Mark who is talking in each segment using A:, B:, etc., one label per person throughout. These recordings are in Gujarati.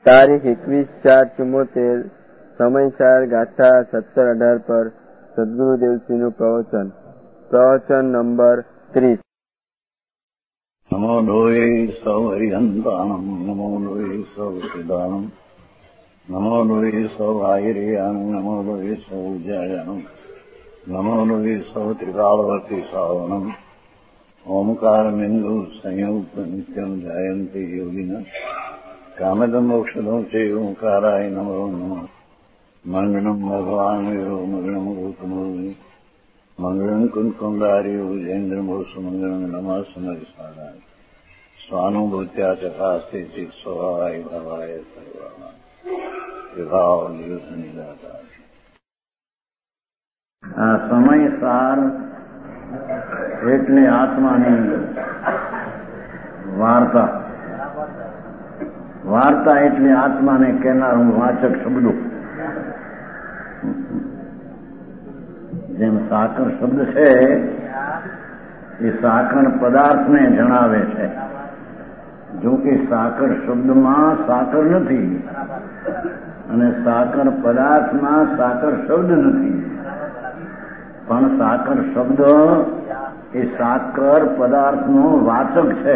A: તારીખ 21/4/74 સમયસાર ગાથા 17-18 પર સદગુરુદેવશ્રીનું પ્રવચન નંબર 30.
B: નમો લોહે સૌ હરિહંતાણમ, નમો લોહે સૌ સિદાનમ, નમો લોહે સૌ આયર્યાણમ, નમો લોહે સૌ જયાણમ, નમો લોહે સૌ ત્રિકાળવતી સાવણમ. ઓમકાર બિંદુ સંયુક્ત નિત્યમ જાયંતિ યોગિના કામદમ મોક્ષદમ છે ઓંકારાય નમો નમઃ. મંગળમ ભગવાન વિરો મંગળમ ગૌતમોની મંગળમ કુંકુંડાર્યો જૈન્દ્રમોષ મંગળમ નમઃ સમરિસાદાય સ્વાનુભૂત્યા ચકાસ્તે ચિત સ્વભાવાય ભવાય સર્વાના વિભાવ નિયુદ્ધની દાતા. આ સમયસાર એટલે આત્માની વાર્તા એટલે આત્માને કહેનારું વાચક શબ્દો. જેમ સાકર શબ્દ છે એ સાકર પદાર્થને જણાવે છે, જો કે સાકર શબ્દમાં સાકર નથી અને સાકર પદાર્થમાં સાકર શબ્દ નથી, પણ સાકર શબ્દ એ સાકર પદાર્થનો વાચક છે,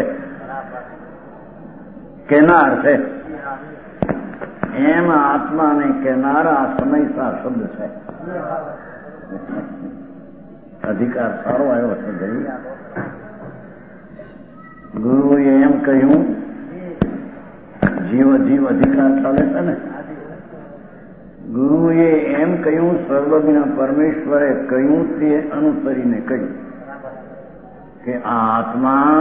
B: કેનાર છે. એમ આત્માને કેનારા સમયસાર શબ્દ છે. અધિકાર સારો આવ્યો છે ભાઈ. ગુરુએ એમ કહ્યું, જીવ અધિકાર ચાલે છે ને. ગુરુએ એમ કહ્યું, સર્વજ્ઞ પરમેશ્વરે કહ્યું તે અનુસરીને કહ્યું કે આ આત્મા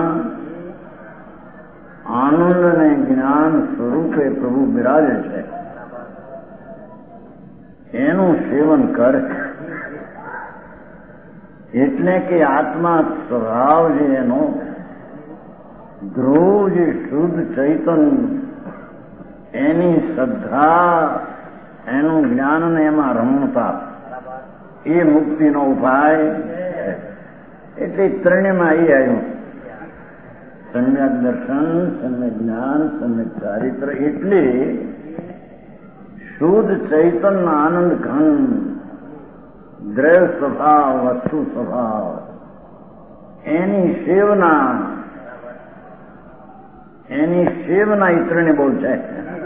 B: આનંદ અને જ્ઞાન સ્વરૂપે પ્રભુ બિરાજે છે, એનું સેવન કર. એટલે કે આત્મા સ્વભાવ જે એનો ધ્રુવ જે શુદ્ધ ચૈતન્ય, એની શ્રદ્ધા, એનું જ્ઞાન ને એમાં રમણતા, એ મુક્તિનો ઉપાય. એટલે ત્રણેયમાં એ આવ્યું, સમ્યક દર્શન, સમ્યક જ્ઞાન, સમ્યક ચારિત્ર. એટલે શુદ્ધ ચૈતન્ય આનંદ ઘન, દ્રવ્ય સ્વભાવ, વસ્તુ સ્વભાવ, એની સેવના એ ત્રણે બહુ છે.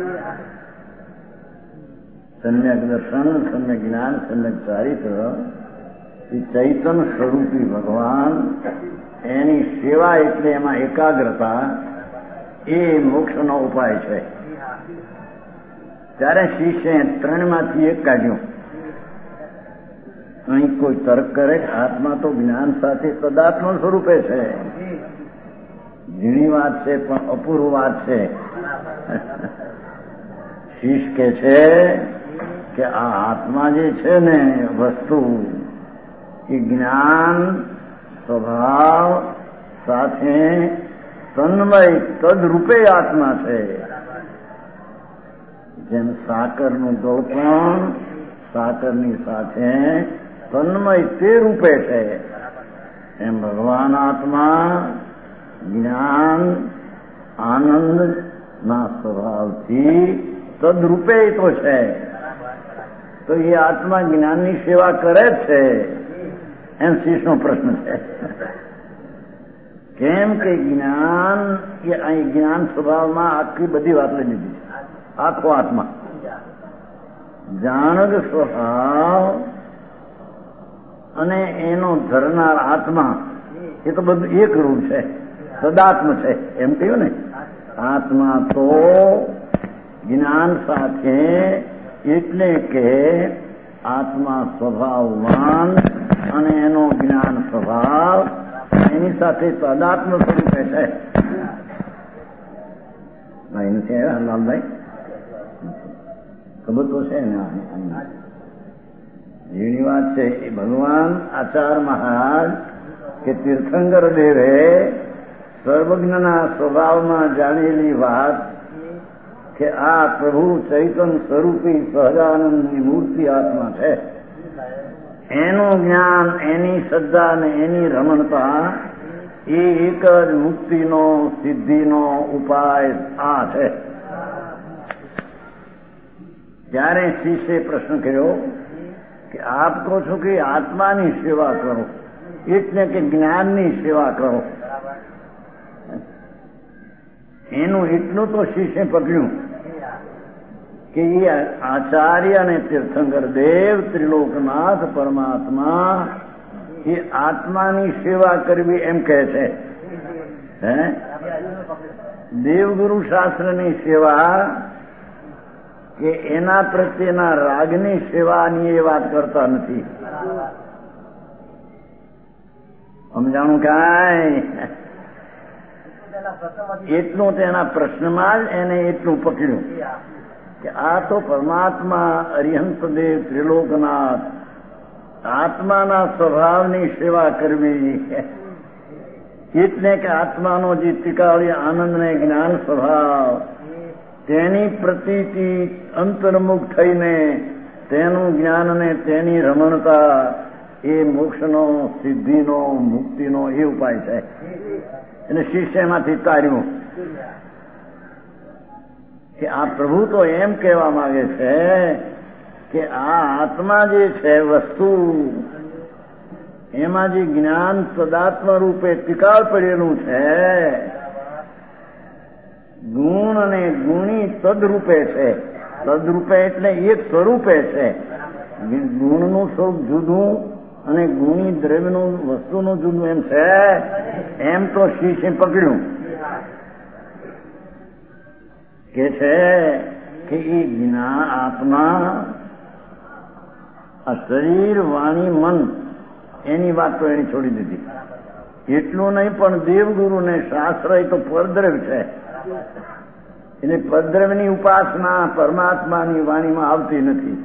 B: સમ્યક દર્શન, સમ્યક જ્ઞાન, સમ્યક ચારિત્ર એ ચૈતન્ય સ્વરૂપી ભગવાન, એની સેવા એટલે એમાં એકાગ્રતા, એ મોક્ષનો ઉપાય છે. ત્યારે શિષ્યએ ત્રણમાંથી એક કાઢ્યું. અહીં કોઈ તર્ક કરે કે આત્મા તો જ્ઞાન સાથે પદાર્થનો સ્વરૂપે છે. ઝીણી વાત છે પણ અપૂર્વ વાત છે. શિષ્ય કે છે કે આ આત્મા જે છે ને વસ્તુ, એ જ્ઞાન સ્વભાવ સાથે તન્મય તદરૂપે આત્મા છે. જેમ સાકરનું ગળપણ સાકરની સાથે તન્મય તે રૂપે છે, એમ ભગવાન આત્મા જ્ઞાન આનંદ ના સ્વભાવથી તદરૂપે તો છે. તો એ આત્મા જ્ઞાનની સેવા કરે જ છે, એમ શિષ્યનો પ્રશ્ન છે. કેમ કે જ્ઞાન એ અહીં જ્ઞાન સ્વભાવમાં આખી બધી વાત લઈ લીધી. આખો આત્મા જાણગ સ્વભાવ અને એનો ધરનાર આત્મા, એ તો બધું એક રૂપ છે, સદાત્મ છે. એમ કહ્યું ને, આત્મા તો જ્ઞાન સાથે, એટલે કે આત્મા સ્વભાવવાન અને એનો જ્ઞાન સ્વભાવ એની સાથે તદાત્મ સ્વરૂપે છે. ભાઈ નથી આવ્યા લાલભાઈ? ખબર તો છે ને. જેની વાત છે એ ભગવાન આચાર મહારાજ કે તીર્થંકર દેવે સર્વજ્ઞના સ્વભાવમાં જાણેલી વાત કે આ પ્રભુ ચૈતન્ય સ્વરૂપી સહજાનંદની મૂર્તિ આત્મા છે, એનું જ્ઞાન, એની શ્રદ્ધા અને એની રમણતા, એ એક જ મુક્તિનો સિદ્ધિનો ઉપાય આ છે. ત્યારે શિષ્યે પ્રશ્ન કર્યો કે આપ કહો છો કે આત્માની સેવા કરો, એટલે કે જ્ઞાનની સેવા કરો. એનું એટલું તો શિષ્ય પકડ્યું કે એ આચાર્ય અને તીર્થંકર દેવ ત્રિલોકનાથ પરમાત્મા એ આત્માની સેવા કરવી એમ કહે છે. દેવગુરુ શાસ્ત્રની સેવા કે એના પ્રત્યેના રાગની સેવાની એ વાત કરતા નથી. સમજાણું કાંઈ? એટલું તેના પ્રશ્નમાં જ એને એટલું પકડ્યું કે આ તો પરમાત્મા અરિહંત દેવ ત્રિલોકનાથ આત્માના સ્વભાવની સેવા કરવી, એટલે કે આત્માનો જે ટીકાળી આનંદ ને જ્ઞાન સ્વભાવ તેની પ્રતીતિ અંતર્મુખ થઈને તેનું જ્ઞાન ને તેની રમણતા એ મોક્ષનો, સિદ્ધિનો, મુક્તિનો એ ઉપાય છે. અને શિષ્યમાંથી તાર્યું કે આ પ્રભુ તો એમ કહેવા માંગે છે કે આ આત્મા જે છે વસ્તુ, એમાં જે જ્ઞાન સદાત્મ રૂપે ટીકાળ પડેલું છે, ગુણ અને ગુણી તદરૂપે છે. તદરૂપે એટલે એક સ્વરૂપે છે. ગુણનું સ્વરૂપ જુદું અને ગુણી દ્રવ્યનું વસ્તુનું જુદું એમ છે. એમ તો શિષ્ય પકડ્યું કે છે કે એ જ્ઞાન આત્મા આ શરીર, વાણી, મન એની વાત તો એની છોડી દીધી. એટલું નહીં પણ દેવગુરુ ને શાસ્ત્ર એ તો પરદ્રવ્ય છે. એટલે પરદ્રવ્યની ઉપાસના પરમાત્માની વાણીમાં આવતી નથી.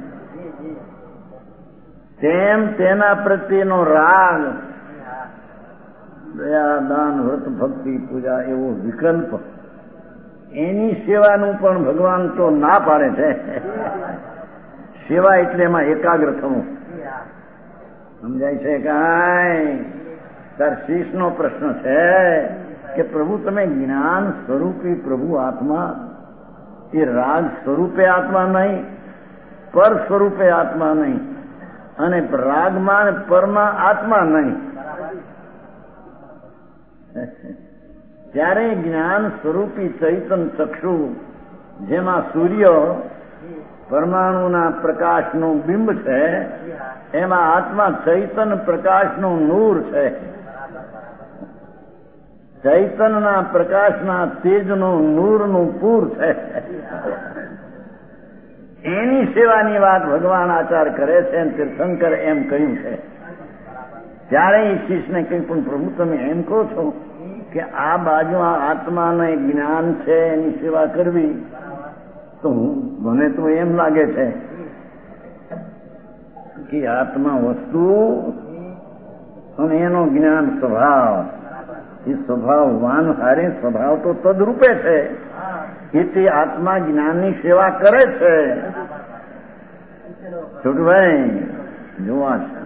B: તેમ તેના પ્રત્યેનો રાગ, દયા, દાન, વ્રત, ભક્તિ, પૂજા એવો વિકલ્પ, એની સેવાનું પણ ભગવાન તો ના પાડે છે. સેવા એટલે એમાં એકાગ્ર થવું. સમજાય છે કાંઈ? તાર શીશનો પ્રશ્ન છે કે પ્રભુ તમે જ્ઞાન સ્વરૂપી પ્રભુ આત્મા, એ રાગ સ્વરૂપે આત્મા નહીં, પર સ્વરૂપે આત્મા નહીં, અને રાગમાં પરમાં આત્મા નહીં. ત્યારે જ્ઞાન સ્વરૂપી ચૈતન ચક્ષુ, જેમાં સૂર્ય પરમાણુના પ્રકાશનું બિંબ છે, એમાં આત્મા ચૈતન પ્રકાશનું નૂર છે. ચૈતનના પ્રકાશના તેજનું નૂરનું પૂર છે. એની સેવાની વાત ભગવાન આચાર કરે છે અને તીર્થંકર એમ કહ્યું છે. ત્યારે એ શિષ્યને કહ્યું પણ પ્રભુ તમે એમ કહો છો કે આ બાજુ આ આત્માને જ્ઞાન છે એની સેવા કરવી, તો મને તો એમ લાગે છે કે આત્મા વસ્તુ અને એનો જ્ઞાન સ્વભાવ, એ સ્વભાવ વાન હારે સ્વભાવ તો તદરૂપે છે. એથી આત્મા જ્ઞાનની સેવા કરે છે. છોટભાઈ જોવા છે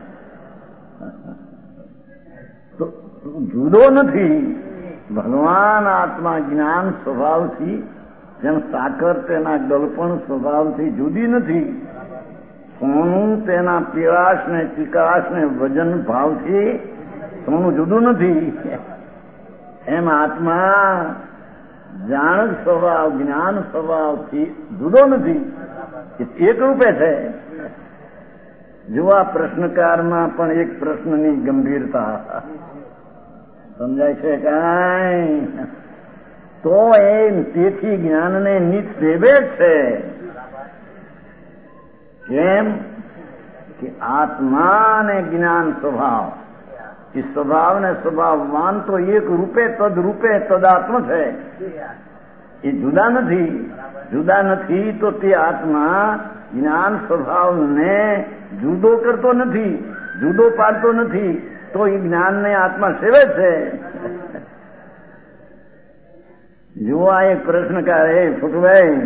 B: તો જુદો નથી. ભગવાન આત્મા જ્ઞાન સ્વભાવથી, જેમ સાકર તેના ગળપણ સ્વભાવથી જુદી નથી, સોનું તેના પીળાશ ને ચિકાશ ને વજન ભાવથી સોનું જુદું નથી, એમ આત્મા જાણ સ્વભાવ, જ્ઞાન સ્વભાવથી જુદો નથી, એક રૂપે છે. જો આ પ્રશ્નકારમાં પણ એક પ્રશ્નની ગંભીરતા સમજાય છે કાંઈ? તો એમ તેથી જ્ઞાનને નિત્સેવે છે. કેમ કે આત્મા અને જ્ઞાન સ્વભાવ, એ સ્વભાવ ને સ્વભાવવાન તો એક રૂપે તદરૂપે તદાત્મ છે. એ જુદા નથી. જુદા નથી તો તે આત્મા જ્ઞાન સ્વભાવને જુદો કરતો નથી, જુદો પાડતો નથી, તો એ જ્ઞાનને આત્મા સેવે છે. જો આ એક પ્રશ્નકાર હે ફૂટભાઈ,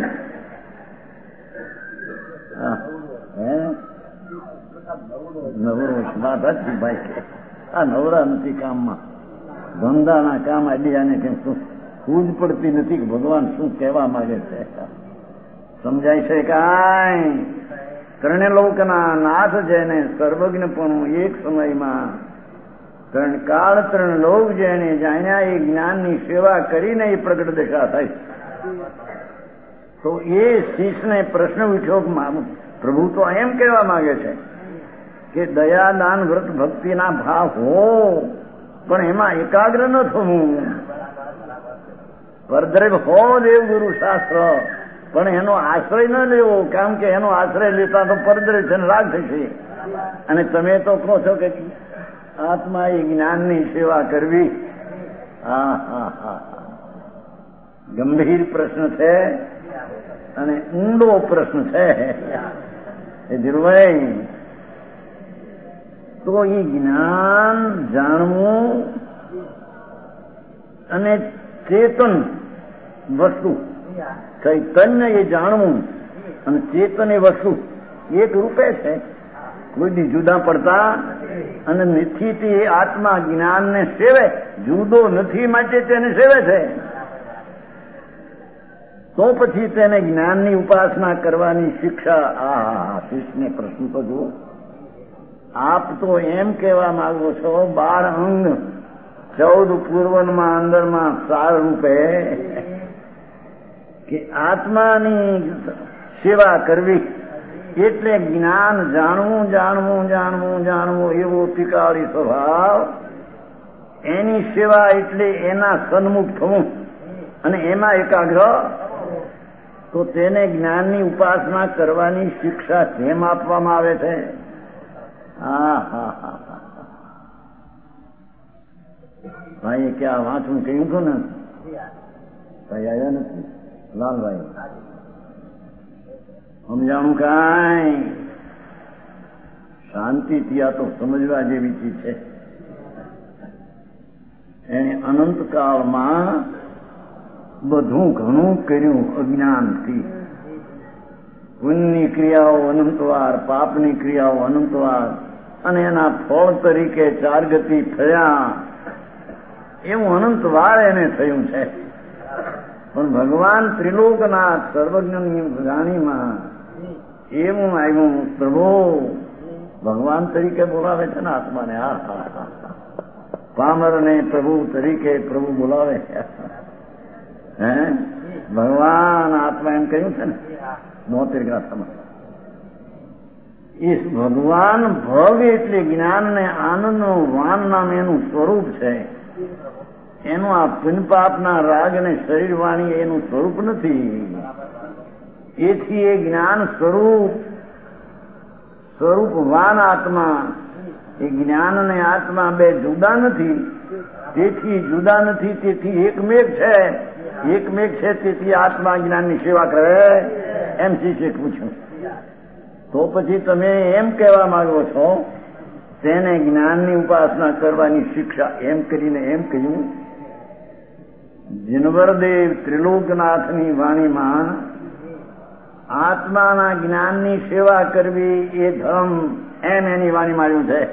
B: નવરો વાત હતી ભાઈ કે આ નવરા નથી કામમાં, ધંધાના કામ આડિયાને કેમ શું સૂઝ પડતી નથી કે ભગવાન શું કહેવા માંગે છે. સમજાય છે કાંઈ? ત્રણલોકના નાથ જેને સર્વજ્ઞપણું એક સમયમાં, ત્રણ કાળ ત્રણ લોક જેને જાણ્યા એ જ્ઞાનની સેવા કરીને એ પ્રગટ દશા થઈ. તો એ શિષ્યને પ્રશ્ન પૂછ્યો, પ્રભુ તો એમ કહેવા માંગે છે કે દયા દાન વ્રત ભક્તિના ભાવ હો, પણ એમાં એકાગ્ર ન થવું. પરદ્રવ હો દેવગુરુ શાસ્ત્ર, પણ એનો આશ્રય ન લેવો, કારણ કે એનો આશ્રય લેતા તો પરદ્રવ છે, રાગ થશે. અને તમે તો કહો છો કે આત્મા એ જ્ઞાનની સેવા કરવી. હા હા હા, ગંભીર પ્રશ્ન છે અને ઊંડો પ્રશ્ન છે એ ધીરુભાઈ. તો એ જ્ઞાન જાણવું અને ચેતન વસ્તુ, ચૈતન્ય એ જાણવું અને ચેતન એ વસ્તુ એક રૂપે છે, કોઈ જુદા પડતા અને નથી. એ આત્મા જ્ઞાનને સેવે, જુદો નથી માટે તેને સેવે છે. તો પછી તેને જ્ઞાનની ઉપાસના કરવાની શિક્ષા. આ શિષ્યને પ્રશ્ન તો જુઓ, આપ તો એમ કહેવા માંગો છો 12 અંગ 14 પૂર્વમાં અંદરમાં સાર રૂપે કે આત્માની સેવા કરવી એટલે જ્ઞાન જાણવું જાણવું જાણવું જાણવું એવો તિકાળી સ્વભાવ, એની સેવા એટલે એના સન્મુખ થવું અને એમાં એકાગ્ર. તો તેને જ્ઞાનની ઉપાસના કરવાની શિક્ષા કેમ આપવામાં આવે છે? હા હા હા હા, ભાઈ ક્યાં વાંચવું કહ્યું હતું ને, ભાઈ આવ્યા નથી લાલભાઈ, સમજાણું કાંઈ? શાંતિથી આ તો સમજવા જેવી ચીજ છે. એને અનંતકાળમાં બધું ઘણું કર્યું અજ્ઞાનથી. પુણ્યની ક્રિયાઓ અનંતવાર, પાપની ક્રિયાઓ અનંતવાર, અને એના ફળ તરીકે 4 ગતિ થયા. એવું અનંતવાર એને થયું છે. પણ ભગવાન ત્રિલોકનાથ સર્વજ્ઞની વાણીમાં એવું આવ્યું, પ્રભુ ભગવાન તરીકે બોલાવે છે ને આત્માને. હા હા હા, પામરને પ્રભુ તરીકે પ્રભુ બોલાવે છે. હે ભગવાન આત્મા એમ કહ્યું છે ને 72 ગાથામાં. એ ભગવાન ભગ એટલે જ્ઞાનને આનંદનું વાન નામ એનું સ્વરૂપ છે. એનું આ પુણ્યપાપના રાગ અને શરીર વાણી એનું સ્વરૂપ નથી. એથી એ જ્ઞાન સ્વરૂપવાન આત્મા, એ જ્ઞાન અને આત્મા બે જુદા નથી. તેથી જુદા નથી, તેથી એકમેક છે. એકમેક છે તેથી આત્મા જ્ઞાનની સેવા કરે, એમ શિષ્ય પૂછ્યું. તો પછી તમે એમ કહેવા માંગો છો તેને જ્ઞાનની ઉપાસના કરવાની શિક્ષા એમ કરીને એમ કહ્યું. જીનવરદેવ ત્રિલોકનાથની વાણીમાં આત્માના જ્ઞાનની સેવા કરવી એ ધર્મ, એમ એની વાણીમાં આવ્યું છે.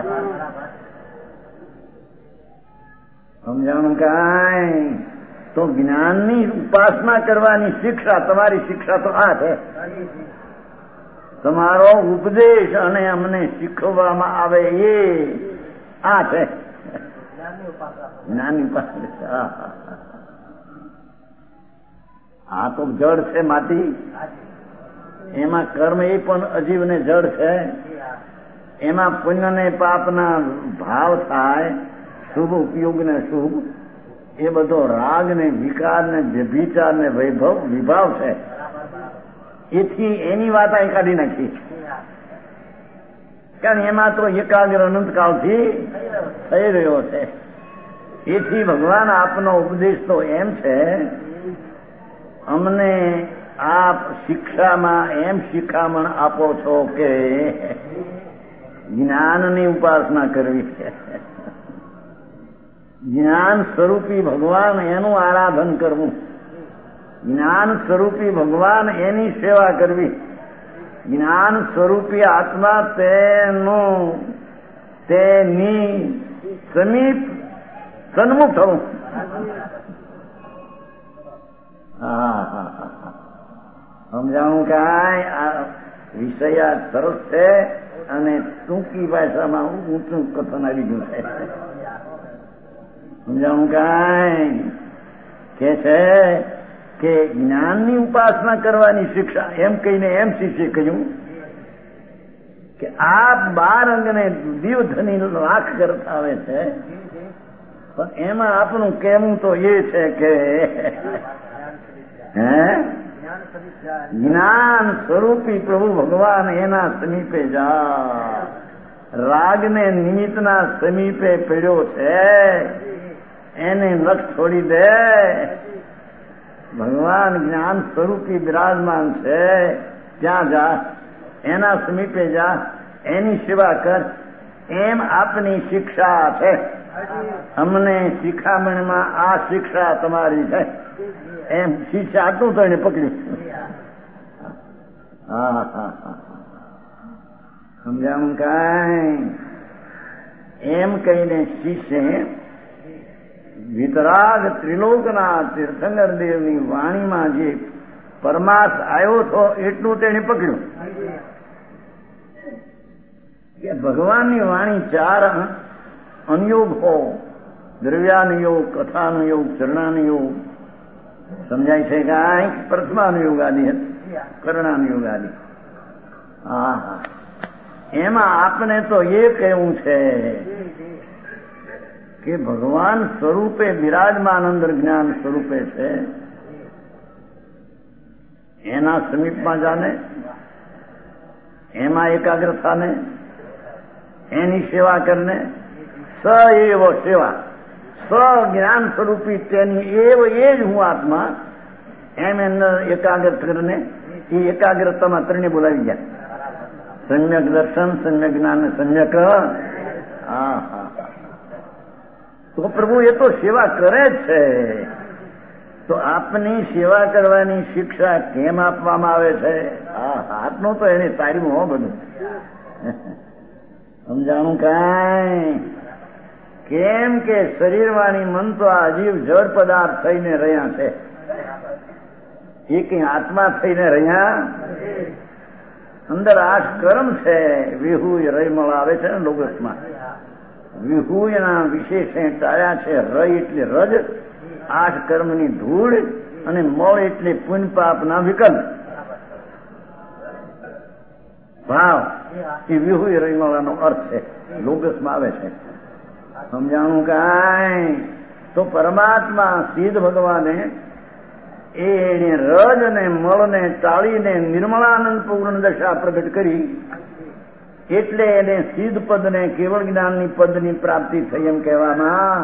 B: સમજાણું કાંઈ? તો જ્ઞાનની ઉપાસના કરવાની શિક્ષા, તમારી શિક્ષા તો આ છે. તમારો ઉપદેશ અને અમને શીખવવામાં આવે એ આ છે જ્ઞાનની ઉપાસના. આ તો જડ છે, માટી. એમાં કર્મ એ પણ અજીવ ને જડ છે. એમાં પુણ્ય ને પાપના ભાવ થાય, શુભ ઉપયોગ ને શુભ, એ બધો રાગ ને વિકાર ને વ્યભિચાર ને વૈભવ વિભાવ છે. એથી એની વાત અહીં કાઢી નાખી, કારણ એમાં તો એકાગ્ર અનંતકાળથી થઈ રહ્યો છે. એથી ભગવાન આપનો ઉપદેશ તો એમ છે, અમને આપ શિક્ષામાં એમ શિખામણ આપો છો કે જ્ઞાનની ઉપાસના કરવી છે. જ્ઞાન સ્વરૂપી ભગવાન એનું આરાધન કરવું, જ્ઞાન સ્વરૂપી ભગવાન એની સેવા કરવી, જ્ઞાન સ્વરૂપી આત્મા તેની સમીપ સન્મુખ થવું. સમજાણું કાંઈ આ વિષય આ સરસ છે અને ટૂંકી ભાષામાં ઊંચું કથન આવી ગયું છે. સમજાણું કાંઈ કે છે કે જ્ઞાનની ઉપાસના કરવાની શિક્ષા એમ કહીને એમ શિષ્ય કહ્યું કે આપ 12 અંગને દિવધની લાખ કરતા આવે છે, પણ એમાં આપણું કહેવું તો એ છે કે જ્ઞાન સ્વરૂપી પ્રભુ ભગવાન એના સમીપે જા. રાગને નિમિત્તના સમીપે પડ્યો છે, એને લક્ષ છોડી દે. ભગવાન જ્ઞાન સ્વરૂપી બિરાજમાન છે, ત્યાં જા, એના સમીપે જા, એની સેવા કર. એમ આપની શિક્ષા છે. અમને શિખામણમાં આ શિક્ષા તમારી છે. એમ શિષ્ય આટલું તો એને પકડ્યું. હા હા હા, સમજાવું કાંઈ? એમ કહીને શિષ્ય વિતરાગ ત્રિલોકના તીર્થંકર દેવની વાણીમાં જે પરમાર્થ આવ્યો હતો એટલું તેને પકડ્યું કે ભગવાનની વાણી 4 અનુયોગ હો: દ્રવ્યાનુયોગ, કથાનુયોગ, ચરણાનુયોગ. સમજાય છે કાંઈ? પ્રથમાનુયોગ આદિ, કરણાનુયોગ આદિ. હા હા, એમાં આપણે તો એ કહેવું છે કે ભગવાન સ્વરૂપે બિરાજમાન અંદર જ્ઞાન સ્વરૂપે છે, એના સમીપમાં જાને, એમાં એકાગ્ર થાને, એની સેવા કરને. સ એવો સેવા, સ જ્ઞાન સ્વરૂપી તેની એવ એ જ હું આત્મા, એમ અંદર એકાગ્ર કરીને એ એકાગ્રતામાં ત્રણે બોલાવી ગયા: સમ્યક દર્શન, સમ્યક જ્ઞાન, સમ્યક. હા હા, તો પ્રભુ એ તો સેવા કરે જ છે. તો આપની સેવા કરવાની શિક્ષા કેમ આપવામાં આવે છે? હા, હાથનું તો એને તારીમાં હો બધું. સમજાણું કાંઈ? કેમ કે શરીરવાણી મન તો આ જીવ જળ પદાર્થ થઈને રહ્યા છે, એ કઈ આત્મા થઈને રહ્યા. અંદર 8 કર્મ છે. વિહુય રયમળ આવે છે ને લોગસમાં. વિહુયના વિશેષે ટાળ્યા છે. રય એટલે રજ, 8 કર્મની ધૂળ, અને મળ એટલે પુણ્ય પાપના વિકલ્પ ભાવ. એ વિહુય રયમળાનો અર્થ છે, લોગસમાં આવે છે. સમજાણું કાંઈ? તો પરમાત્મા સિદ્ધ ભગવાને એને રજ ને મળને ટાળીને નિર્મળાનંદ પૂર્ણ દશા પ્રગટ કરી, એટલે એને સિદ્ધ પદને કેવળ જ્ઞાનની પદની પ્રાપ્તિ થઈ એમ કહેવામાં.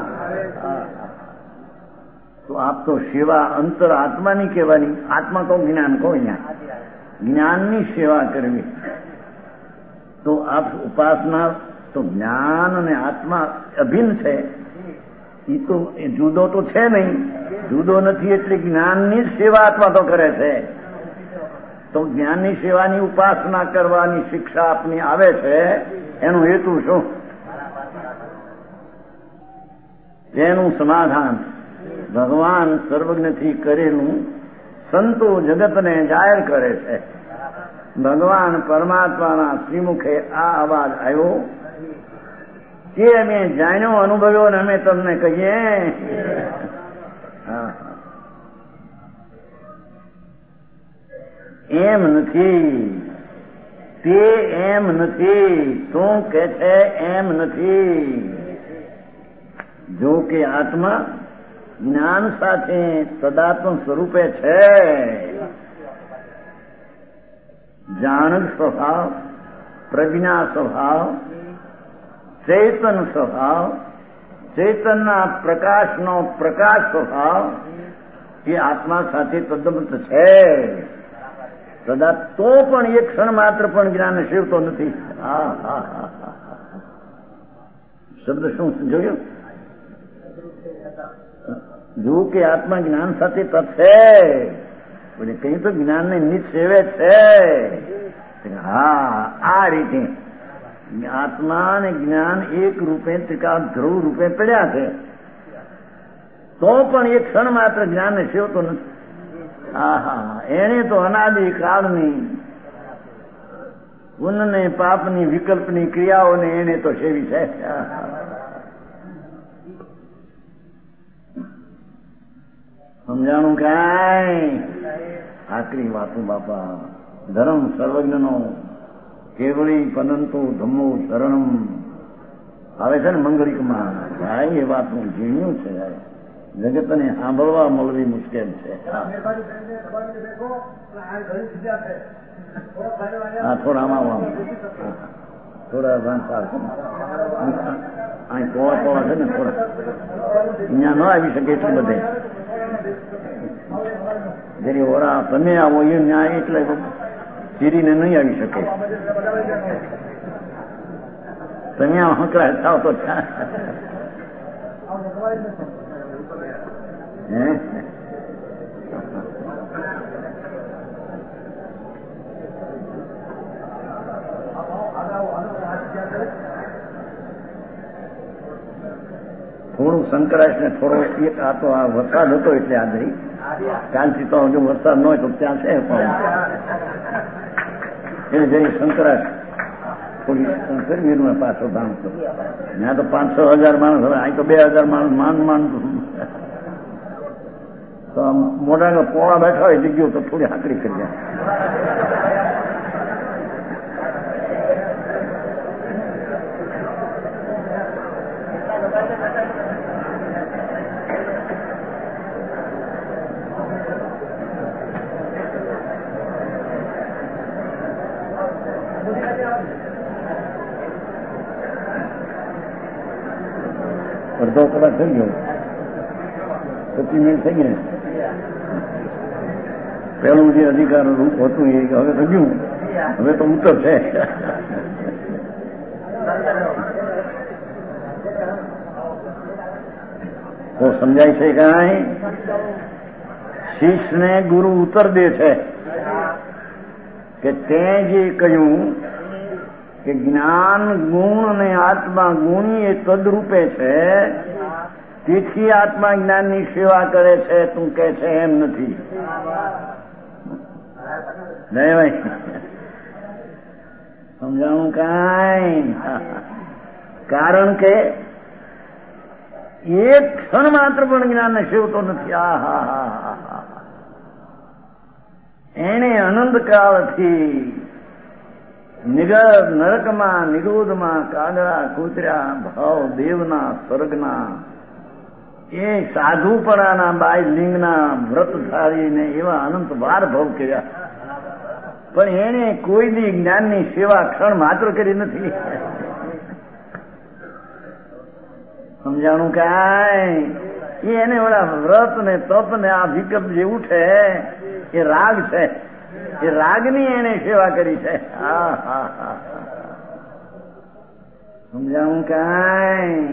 B: તો આપ તો સેવા અંતર આત્માની કહેવાની. આત્મા કહો, જ્ઞાન કહો, અહીંયા જ્ઞાનની સેવા કરવી. તો આપ ઉપાસના તો જ્ઞાન અને આત્મા અભિન્ન છે. એ તો જુદો તો છે નહીં, જુદો નથી એટલે જ્ઞાનની જ સેવા આત્મા તો કરે છે. તો જ્ઞાનની સેવાની ઉપાસના કરવાની શિક્ષા આપની આવે છે, એનો હેતુ શું? જેનું સમાધાન ભગવાન સર્વજ્ઞથી કરેલું સંતો જગતને જાહેર કરે છે. ભગવાન પરમાત્માના શ્રીમુખે આ અવાજ આવ્યો કે અમે જાણ્યો, અનુભવ્યો ને અમે તમને કહીએ. એમ નથી, તે એમ નથી, તું કે છે એમ નથી. જો કે આત્મા જ્ઞાન સાથે સદાત્મ સ્વરૂપે છે. જાણક સ્વભાવ, પ્રજ્ઞા સ્વભાવ, ચૈતન સ્વભાવ, ચૈતનના પ્રકાશનો પ્રકાશ સ્વભાવ એ આત્મા સાથે તદ્દમત છે. સદા તો પણ એક ક્ષણ માત્ર પણ જ્ઞાન સેવતો નથી. શબ્દ શું જોયું? જો કે આત્મા જ્ઞાન સાથે તત્ છે, કઈ તો જ્ઞાનને નિજ સેવે છે. હા, આ રીતે આત્મા અને જ્ઞાન એક રૂપે ત્રિકાળ ધ્રુવ રૂપે પડ્યા છે, તો પણ એક ક્ષણ માત્ર જ્ઞાનને સેવતો નથી. હા, એને તો અનાદિ કાળની પુણ્યને પાપની વિકલ્પની ક્રિયાઓને એને તો સેવી છે. સમજાણું કાંઈ? આકરી વાતું બાપા. ધર્મ સર્વજ્ઞનો કેવળી પનંતો ધમ્મો શરણમ આવે છે ને મંગળિકમાં. ભાઈ એ વાતનું ઝીણ્યું છે. જગતને સાંભળવા મળવી મુશ્કેલ છે. હા, થોડા આમાં થોડા સંસાર અહીં પોળા પોળા છે ને થોડા અહીંયા ન આવી શકે એટલું બધે. જરી ઓરા તમે આવો એ ન્યાય એટલે ચીરીને નહીં આવી શકે. તમે આ હકરા થાવ તો થોડું સંકરાશ ને થોડો એક આ તો આ વરસાદ હતો એટલે આ દઈ કાલથી તો જો વરસાદ ન હોય તો ત્યાં છે એટલે જઈ સંકરાશ થોડી મીરમાં પાછો ધામ તો ત્યાં તો 500,000 માણસ, હવે અહીં તો 2,000 માણસ માંડ તો મોઢાનો પોળા બેઠા હોય જગ્યો તો થોડી હાકડી કરી જાય. અડધો કલાક થઈ ગયો, 25 મિનિટ થઈ ગઈ. પેલું જે અધિકાર રૂપ હતું એ હવે તો ગયું, હવે તો ઉત્તર છે. તો સમજાય છે કાંઈ? શિષ્યને ગુરુ ઉત્તર દે છે કે તે જે કહ્યું કે જ્ઞાન ગુણ અને આત્મા ગુણી એ તદરૂપે છે, તેથી આત્મા જ્ઞાનની સેવા કરે છે, તું કે છે એમ નથી. નહીં ભાઈ, સમજાવું કાંઈ? કારણ કે એક ક્ષણ માત્ર પણ જ્ઞાનને સેવતો નથી. એને અનંતકાળથી નરકમાં, નિરોધમાં, કાગડા, કૂતરા, ભાવ, દેવના, સ્વર્ગના, એ સાધુપણાના, બાય લિંગના વ્રતધારીને એવા અનંત વાર ભવ કર્યા, પણ એને કોઈ દી જ્ઞાનની સેવા ક્ષણ માત્ર કરી નથી. સમજાણું કાંઈ? એને ઓલા વ્રત ને તપ ને આ વિકલ્પ જે ઉઠે એ રાગ છે, એ રાગની એને સેવા કરી છે. સમજાવું કાંઈ?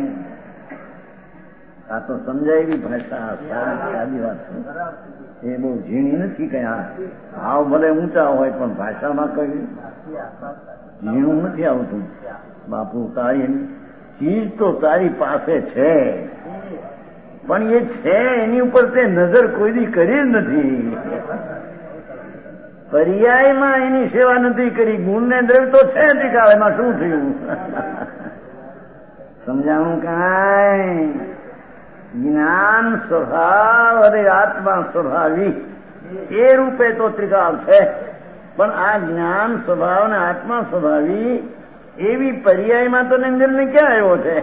B: આ તો સમજાયેલી ભાષા, સાદી વાત છે, એ બહુ ઝીણી નથી. કઈ ભાવ ભલે ઊંચા હોય પણ ભાષામાં કઈ ઝીણું નથી આવતું. બાપુ તારી ચીજ તો તારી પાસે છે, પણ એ છે એની ઉપર તે નજર કોઈ દી કરી જ નથી. પર્યાયમાં એની સેવા નથી કરી. ગુણને દ્રવ્ય તો છે ટીકાળ, એમાં શું થયું? સમજાણું કાંઈ? જ્ઞાન સ્વભાવ અને આત્મા સ્વભાવી એ રૂપે તો ત્રિકાળ છે, પણ આ જ્ઞાન સ્વભાવ અને આત્મા સ્વભાવી એવી પર્યાયમાં તો નિંજનને ક્યાં આવ્યો છે?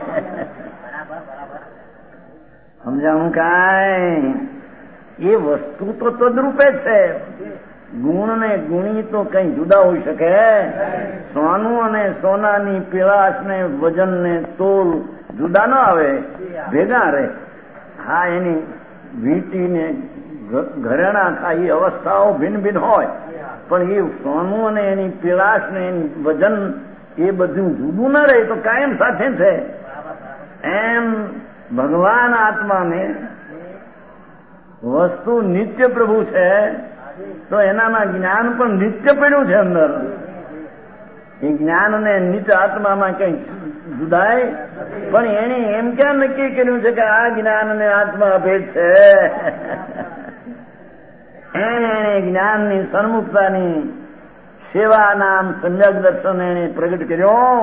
B: સમજાણું કાંઈ? એ વસ્તુ તો તદરૂપે છે. ગુણ ને ગુણી તો કઈ જુદા હોઈ શકે? સોનું અને સોનાની પીળાશ ને વજન ને તોલ જુદા ન આવે, ભેગા રહે. હા, એની વીંટી ને ઘરેણા થાય એ અવસ્થાઓ ભિન્ન ભિન્ન હોય, પણ એ સોનું અને એની પીળાશ ને એની વજન એ બધું જુદું ન રહે તો કાયમ સાથે છે. એમ ભગવાન આત્માને વસ્તુ નિત્ય પ્રભુ છે, તો એનામાં જ્ઞાન પણ નિત્ય પડ્યું છે અંદર. એ જ્ઞાન અને નિત્ય આત્મામાં કઈ જુદાય? પણ એને એમ ક્યાં નક્કી કર્યું છે કે આ જ્ઞાન અને આત્મા ભેદ છે? એને જ્ઞાનની સન્મુખતાની સેવા નામ સમ્યક દર્શન એને પ્રગટ કર્યો.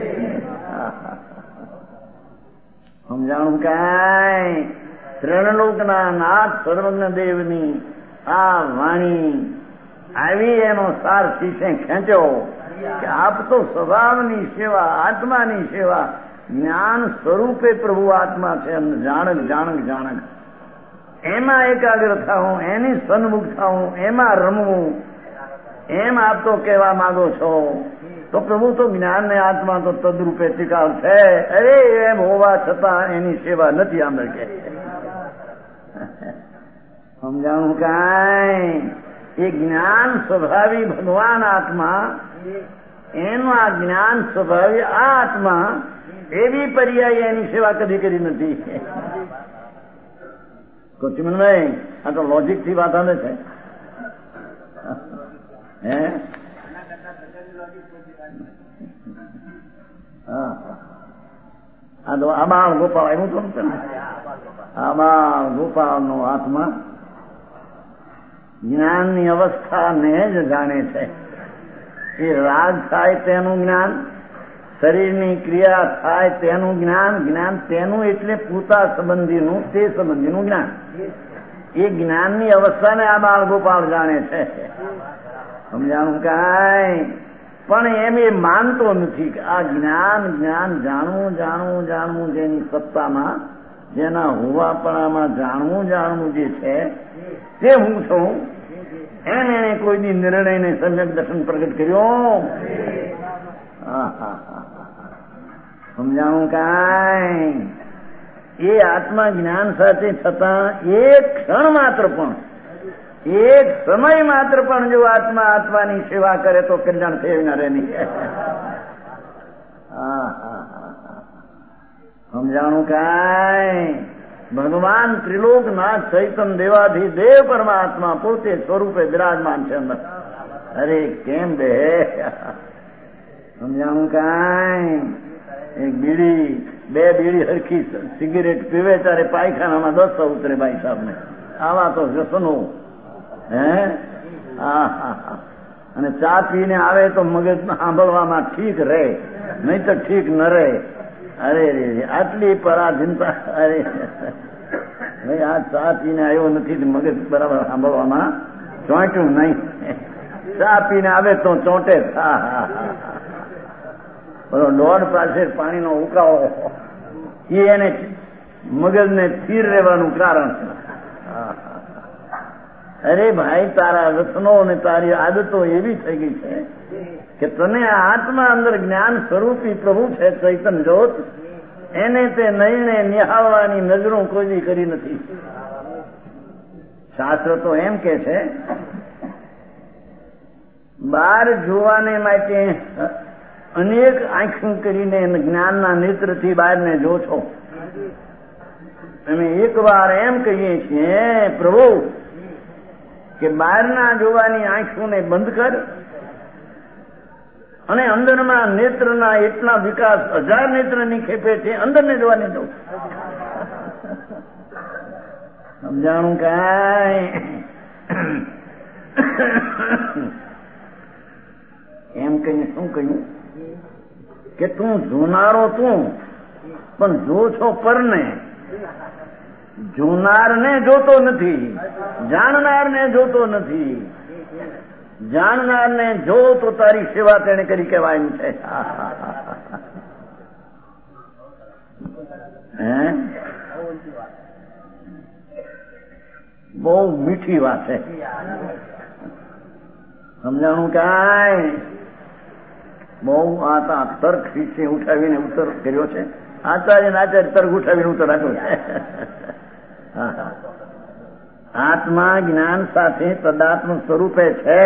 B: સમજાણું કાંઈ? ત્રણલોકના નાથ સર્વજ્ઞ દેવની આ વાણી આવી એનો સાર શીશે ખેંચ્યો કે આપ તો સ્વભાવની સેવા, આત્માની સેવા, જ્ઞાન સ્વરૂપે પ્રભુ આત્મા છે. જાણક જાણક જાણક એમાં એકાગ્ર થાવું, એની સન્મુખ થાવું, એમાં રમવું, એમ આપ તો કહેવા માંગો છો. તો પ્રભુ તો જ્ઞાન ને આત્મા તો તદરૂપે ટીકાવ છે. અરે એમ હોવા છતાં એની સેવા નથી આમ કે. સમજાણું કાંઈ? એ જ્ઞાન સ્વભાવી ભગવાન આત્મા, એનું આ જ્ઞાન સ્વભાવી આ આત્મા, એવી પર્યાય એની સેવા કદી કરી નથી. કોચિમનભાઈ, આ તો લોજિક થી વાત આવે છે. હે આ તો આબાળ ગોપાળ એવું તો ને, આબાળ ગોપાળ નો આત્મા જ્ઞાનની અવસ્થાને જ જાણે છે. એ રાગ થાય તેનું જ્ઞાન, શરીરની ક્રિયા થાય તેનું જ્ઞાન, જ્ઞાન તેનું એટલે પૂતા સંબંધીનું, તે સંબંધીનું જ્ઞાન. એ જ્ઞાનની અવસ્થાને આ બાળ ગોપાળ જાણે છે. સમજાણું કાંઈ? પણ એમ એ માનતો નથી કે આ જ્ઞાન જ્ઞાન જાણવું જાણવું જાણવું જેની સત્તામાં, જેના હોવાપણામાં જાણવું જાણવું જે છે તે હું છું. એને કોઈની નિર્ણયને સમ્યક દર્શન પ્રગટ કર્યો. સમજાણું કાંઈ? એ આત્મા જ્ઞાન સાથે છતાં એક ક્ષણ માત્ર પણ, એક સમય માત્ર પણ જો આત્મા આત્માની સેવા કરે તો કલ્યાણ થઈ ના રહે નહીં. સમજાણું કાંઈ? ભગવાન ત્રિલોકનાથ ચૈતન્ય દેવાથી દેવ પરમાત્મા પોતે સ્વરૂપે બિરાજમાન છે અંદર. અરે કેમ બે? સમજાણું કાંઈ? એક બીડી, બે બીડી હરખી સિગરેટ પીવે ત્યારે પાયખાનામાં 10 ઉતરે ભાઈ સાહેબ ને. આવા તો વ્યસનો. હે અને ચા પીને આવે તો મગજ સાંભળવામાં ઠીક રહે, નહીં તો ઠીક ન રહે. અરે રે આટલી પરાધીનતા. અરે ભાઈ આ ચા પીને આવ્યો નથી, મગજ બરાબર સાંભળવામાં ચોંટ્યું નહીં. ચા પીને આવે તો ચોંટે. બધો દોઢ પાસે પાણીનો ઉકાળો એ એને મગજને સ્થિર રહેવાનું કારણ છે. અરે ભાઈ તારા રસનો અને તારી આદતો એવી થઈ ગઈ છે કે તને આ આત્મા અંદર જ્ઞાન સ્વરૂપી પ્રભુ છે ચૈતન્ય જ્યોત, એને તે નયણે નિહાળવાની નજરો કોઈ કરી નથી. શાસ્ત્ર તો એમ કે છે બહાર જોવાને માટે અનેક આંખો કરીને જ્ઞાનના નેત્રથી બહારને જો છો. અમે એક વાર એમ કહીએ છીએ પ્રભુ કે બહારના જોવાની આંખોને બંધ કર અને અંદરમાં નેત્રના એટલા વિકાસ 1000 નેત્રની ખેપે છે, અંદરને જોવાની દઉં. સમજાણું કાંઈ? એમ કહીને શું કહ્યું કે તું જોનારો તું, પણ જો છો પરને, જોનારને જોતો નથી, જાણનારને જોતો નથી. જાણનારને જો તો તારી સેવા તેને કરી કહેવાય એમ છે. બહુ મીઠી વાત છે. સમજાણું કાંઈ? બહુ આ તર્ક શીશે ઉઠાવીને ઉત્તર કર્યો છે. આચાર્ય તર્ક ઉઠાવીને ઉત્તર આપ્યો છે. આત્મા જ્ઞાન સાથે તદાત્મ સ્વરૂપે છે.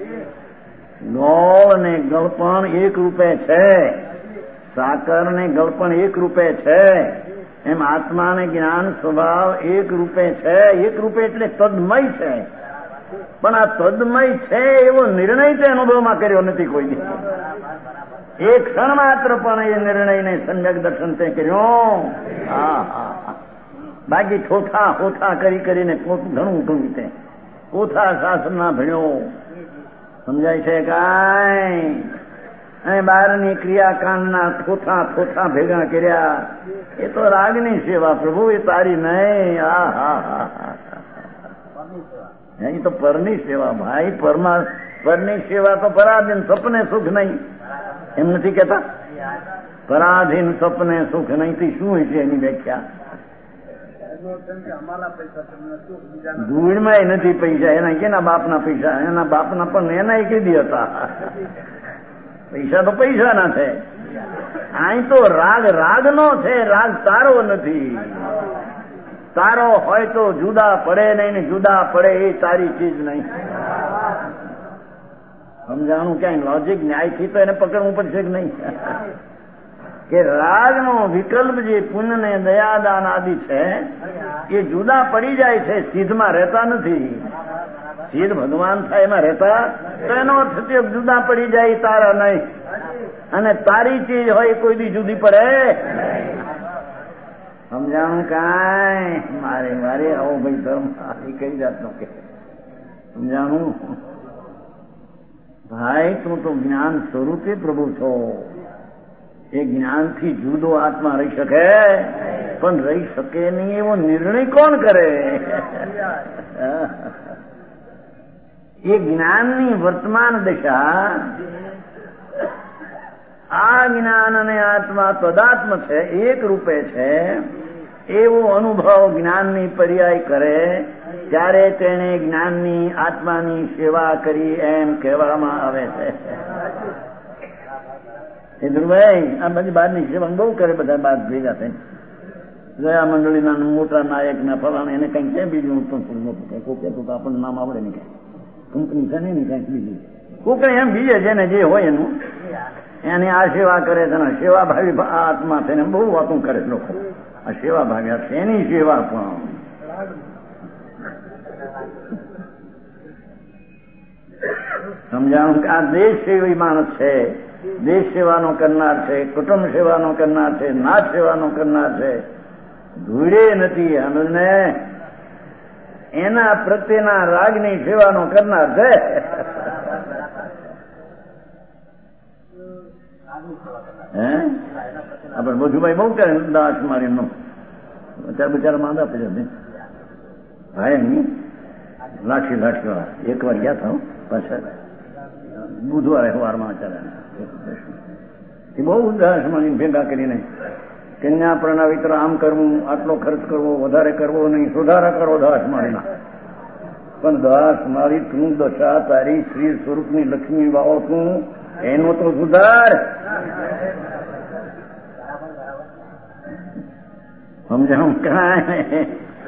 B: ગોળ ને ગળપણ એક રૂપે છે, સાકર ને ગળપણ એક રૂપે છે. એમ આત્મા ને જ્ઞાન સ્વભાવ એક રૂપે છે. એક રૂપે એટલે તદમય છે. પણ આ તદમય છે એવો નિર્ણય તે અનુભવમાં કર્યો નથી કોઈ. એક ક્ષણ માત્ર પણ એ નિર્ણયને સમ્યક દર્શન તે કર્યો. બાકી ઠોઠા હોઠા કરીને પોતું ઘણું ઊંધું રીતે પોથા શાસ્ત્રના ભણ્યો, સમજાય છે કાંઈ? અહીં બહારની ક્રિયાકાંડના થોથા થોથા ભેગા કર્યા. એ તો રાગની સેવા પ્રભુ, એ તારી નહીં. હા હા હા હા, એ તો પરની સેવા ભાઈ. પરની સેવા તો પરાધીન સપને સુખ નહીં, એમ નથી કેતા? પરાધીન સપને સુખ નહીં થી શું હોય છે એની વ્યાખ્યા? ધૂળમાં નથી પૈસા, એના કેના બાપના પૈસા? એના બાપના પણ એના કીધી હતા. પૈસા તો પૈસા ના છે. અહીં તો રાગ રાગનો છે, રાગ તારો નથી. તારો હોય તો જુદા પડે નહીં, ને જુદા પડે એ તારી ચીજ નહીં. સમજાણું? ક્યાંય લોજિક ન્યાયથી તો એને પકડવું પડશે કે નહીં? કે રાગનો વિકલ્પ જે પુણ્ય ને દયાદાન આદિ છે એ જુદા પડી જાય છે, સિદ્ધમાં રહેતા નથી. સિદ્ધ ભગવાન થાય એમાં રહેતા, તો એનો અર્થ છે જુદા પડી જાય, તારા નહીં. અને તારી ચીજ હોય કોઈ દી જુદી પડે? સમજાણું કાંઈ? મારે આવો ભાઈ ધર્મ એ કઈ જાતનો કે સમજાણું? ભાઈ તું તો જ્ઞાન સ્વરૂપે પ્રભુ છો. એ જ્ઞાનથી જુદો આત્મા રહી શકે? પણ રહી શકે નહીં એવો નિર્ણય કોણ કરે? એ જ્ઞાનની વર્તમાન દશા, આ જ્ઞાન અને આત્મા તદાત્મ છે, એક રૂપે છે, એવો અનુભવ જ્ઞાનની પર્યાય કરે ત્યારે તેને જ્ઞાનની આત્માની સેવા કરી એમ કહેવામાં આવે છે. એ ધ્રુવભાઈ આ બધી બહારની સેવા બહુ કરે, બધા બાદ ભેગા થઈ ગયા મંડળીના મોટા નાયક ના ફલાણા, એને કઈક છે બીજું કોઈ કહેતું તો આપણને નામ આવડે નહીં, કઈ કંપની છે નહીં, કઈક બીજું કોઈ એમ બીજે જેને જે હોય એનું એની આ સેવા કરે છે. સેવા ભાવી આત્મા થઈને બહુ વાતો કરે લોકો. આ સેવા ભાવી આ એની સેવા પણ સમજાણું કે આ દેશ સેવી માણસ છે, દેશ સેવાનો કરનાર છે, કુટુંબ સેવાનો કરનાર છે, નાથ સેવાનો કરનાર છે, ધૂળે નથી અને એના પ્રત્યેના રાગની સેવાનો કરનાર છે. આપડે મધુભાઈ બહુ કરે દાસ મારી નો અત્યારે બિચારા માંદા પડ્યા ભાઈ નહીં લાઠી વાળા. એક વાર ગયા હતા પાછા બુધવારે સવારમાં એ બહુ દાસ મારી ભેગા કરીને કન્યા પ્રણાવિત્ર આમ કરવું, આટલો ખર્ચ કરવો, વધારે કરવો નહીં, સુધારા કરો દાસ મારીના. પણ દાસ મારી તું દશા તારી શ્રી સ્વરૂપની લક્ષ્મી વાવો તું, એનો તો સુધાર. સમજાવું કાંઈ?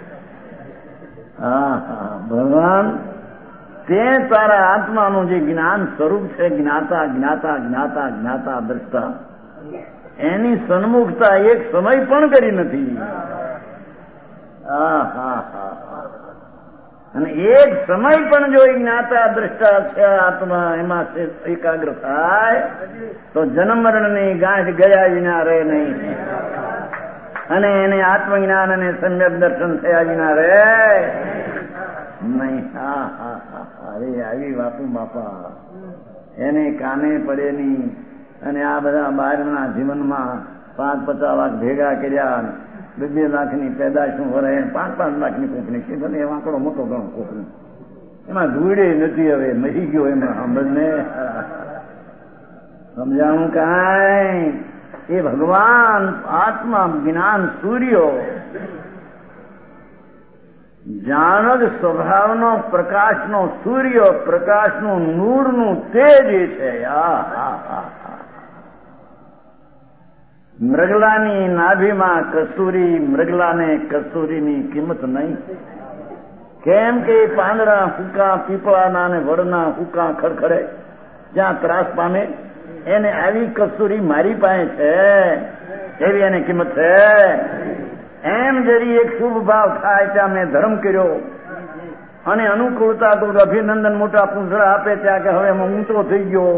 B: હા હા, ભગવાન તે તારા આત્માનું જે જ્ઞાન સ્વરૂપ છે, જ્ઞાતા જ્ઞાતા જ્ઞાતા જ્ઞાતા દ્રષ્ટા, એની સન્મુખતા એક સમય પણ કરી નથી. હા હા હા, અને એક સમય પણ જો જ્ઞાતા દ્રષ્ટા છે આત્મા એમાં એકાગ્ર થાય તો જન્મ મરણની ગાંઠ ગયા વિના રહે નહીં, અને એને આત્મજ્ઞાન અને સમ્યક દર્શન થયા વિના રહે નહીં. હા હા હા, અરે આવી વાતો બાપા એને કાને પડે નહીં. અને આ બધા બહારના જીવનમાં 5-50 લાખ ભેગા કર્યા, 2 લાખની પેદાશનું વરે, 5-5 લાખની કોકની છે, ભલે એ આંકડો મોટો ગણો કોકની, એમાં ધૂળે નથી હવે, મહી ગયો એમાં. સાંભળને સમજાણું કાંઈ? એ ભગવાન આત્મા જ્ઞાન સૂર્યો જાણદ સ્વભાવનો પ્રકાશનો સૂર્ય, પ્રકાશનું નૂરનું તેજ છે. મૃગલાની નાભીમાં કસ્તુરી, મૃગલાને કસ્તુરીની કિંમત નહીં. કેમ કે પાંદડા હુકા પીપળાના અને વડના હુકા ખડખડે જ્યાં ત્રાસ પામે, એને આવી કસ્તુરી મારી પાસે છે એવી એને કિંમત છે. એમ જરી એક શુભ ભાવ થાય ત્યાં મેં ધર્મ કર્યો અને અનુકૂળતા તો અભિનંદન મોટા પૂંછડા આપે ત્યાં કે હવે હું ઊંચો થઈ ગયો.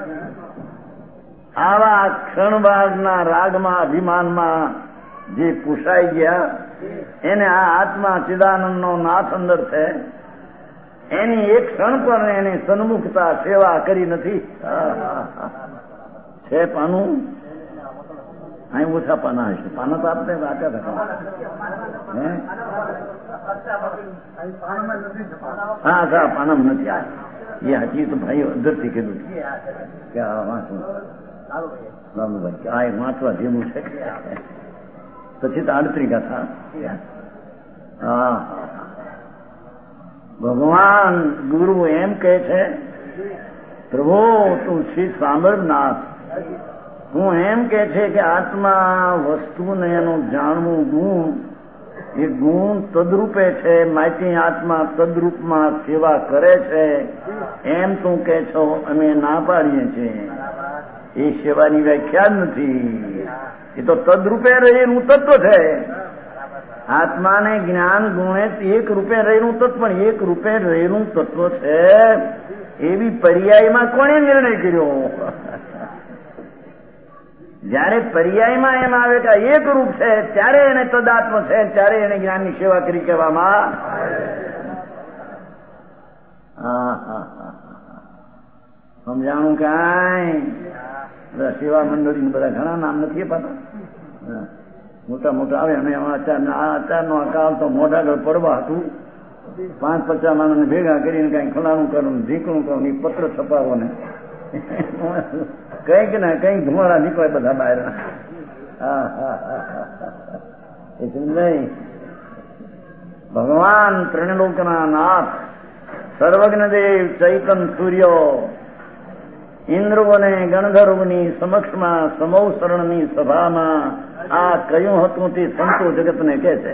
B: આવા ક્ષણબાદના રાગમાં અભિમાનમાં જે પૂછાઈ ગયા એને આ આત્મા ચિદાનંદનો નાથ અંદર છે એની એક ક્ષણ પણ એને સન્મુખતા સેવા કરી નથી. છે પાનું અહીં ઓછા પાના હશે. પાના તો આપણે વાંચ્યા હતા. હા હા પાનામ નથી. આ એ હજી તો ભાઈ અંદરથી કીધું કે આ વાંચું લાલુભાઈ આ એક વાંચવા જેવું છે. પછી તો 38 ગાથા. હા ભગવાન ગુરુ એમ કહે છે, પ્રભુ તું શ્રી સાંભળનાથ, હું એમ કે છે કે આત્મા વસ્તુને એનું જાણવું ગુણ, એ ગુણ તદરૂપે છે. માટી આત્મા તદરૂપમાં સેવા કરે છે એમ તું કે છો. અમે ના પાડીએ છીએ. એ સેવાની વ્યાખ્યા જ નથી. એ તો તદરૂપે રહેલું તત્વ છે. આત્માને જ્ઞાન ગુણે એક રૂપે રહેલું તત્વ, પણ એક રૂપે રહેલું તત્વ છે એવી પર્યાયમાં કોણે નિર્ણય કર્યો? જયારે પર્યાયમાં એમ આવે કે એક રૂપ છે ત્યારે એને તદાત્મ છે, ત્યારે એને જ્ઞાનની સેવા કરી કહેવામાં. સમજાણું કાંઈ? સેવા મંડળી બધા ઘણા નામ નથી પાતા. મોટા મોટા આવે અને આચારનો અકાલ તો મોઢા આગળ પડવા હતું. 5-50 માણસને ભેગા કરીને કઈ ખલાણું કરું, ઢીકણું કરું, પત્ર છપાવો ને કઈક ને કઈક ધુમાડા નીકળે બધા બહાર. એ સમજાય? ભગવાન ત્રિલોકના નાથ સર્વજ્ઞદેવ ચૈતન સૂર્ય ઇન્દ્રો અને ગણધર્વની સમક્ષમાં સમૌસરણની સભામાં આ કયું હતું તે સંતો જગતને કે છે.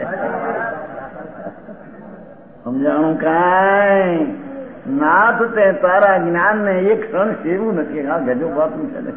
B: સમજાણું કાંઈ? નાથ તે તારા જ્ઞાનને એક ક્ષણ સેવું નથી. આ ગજુ બાપનું છે.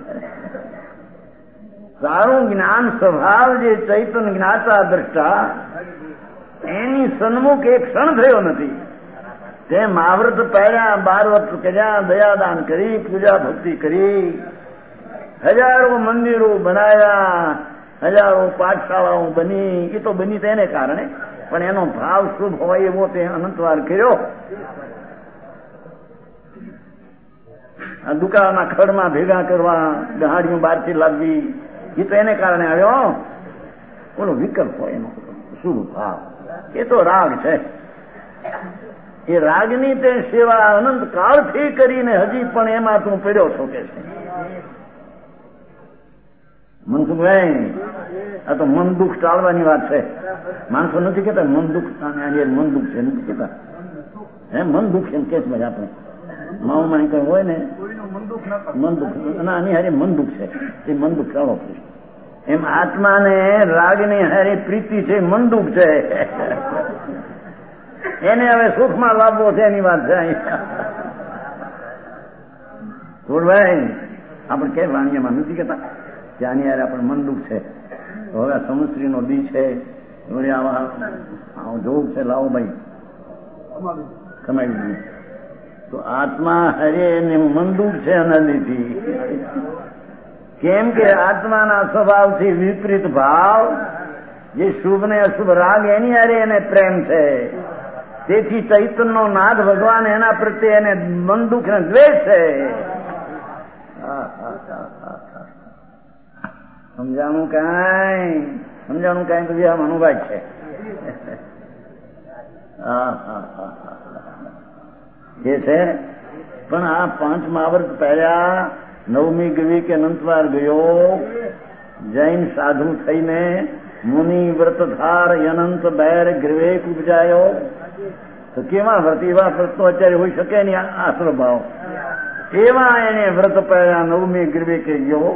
B: તારું જ્ઞાન સ્વભાવ જે ચૈતન જ્ઞાતા દ્રષ્ટા એની સન્મુખ એક ક્ષણ થયો નથી. તે મહાવ્રત પહેર્યા, 12 વર્ષ કર્યા, દયાદાન કરી, પૂજા ભક્તિ કરી, હજારો મંદિરો બનાવ્યા, હજારો પાઠશાળાઓ બની. એ તો બની તેને કારણે, પણ એનો ભાવ શુભ હોય એવો તે અનંતવાર કર્યો. દુકાળના ખડમાં ભેગા કરવા, દહાડીઓ બહારથી લાવવી, એ તો એને કારણે આવ્યો. બોલો વિકલ્પ હોય એનો શુભ ભાવ. એ તો રાગ છે. એ રાગની તે સેવા અનંત કાળથી કરીને હજી પણ એમાં તું પડ્યો છો કે છે. મનસુખભાઈ, આ તો મન દુઃખ ટાળવાની વાત છે. માણસો નથી કેતા મન દુઃખ, મન દુઃખ છે નથી કેતા. હે મન દુઃખ એમ કે આપણે માઉમાં કઈ હોય ને મન દુઃખ, આની હારે મન દુઃખ છે એ મન દુઃખ ટાળો. એમ આત્માને રાગની હારે પ્રીતિ છે, મન દુઃખ છે. એને હવે સુખમાં લાવવો છે એની વાત છે. ભાઈ આપણે કે વાણિયામાં નથી કેતા કે આની યાર આપણે મન દુઃખ છે. તો હવે સમુશ્રી નો દી છે, જોગ છે, લાવો ભાઈ કમાવી. તો આત્મા હરે એને મન દુઃખ છે અનંતથી. કેમ કે આત્માના સ્વભાવથી વિપરીત ભાવ, જે શુભ ને અશુભ રાગ, એની હારે એને પ્રેમ છે. તેથી ચૈતનનો નાથ ભગવાન એના પ્રત્યે એને મન દુઃખ ને દ્વેષ છે. સમજાણું કાંઈ? સમજાણું કાંઈ તો આમ અનુવાદ છે. એ છે. પણ આ 5 મહાવ્રત પહેર્યા, 9મી ગવી કે અનંતવાર ગયો, જૈન સાધુ થઈને મુનિ વ્રતધાર અનંત બેર ગ્રીવેક ઉપજાયો. તો કેવા વ્રત? એવા વ્રત તો અત્યારે હોઈ શકે નહીં. આશ્રમ ભાવ એવા એને વ્રત પહેર્યા, 9મી ગ્રીવેકે ગયો.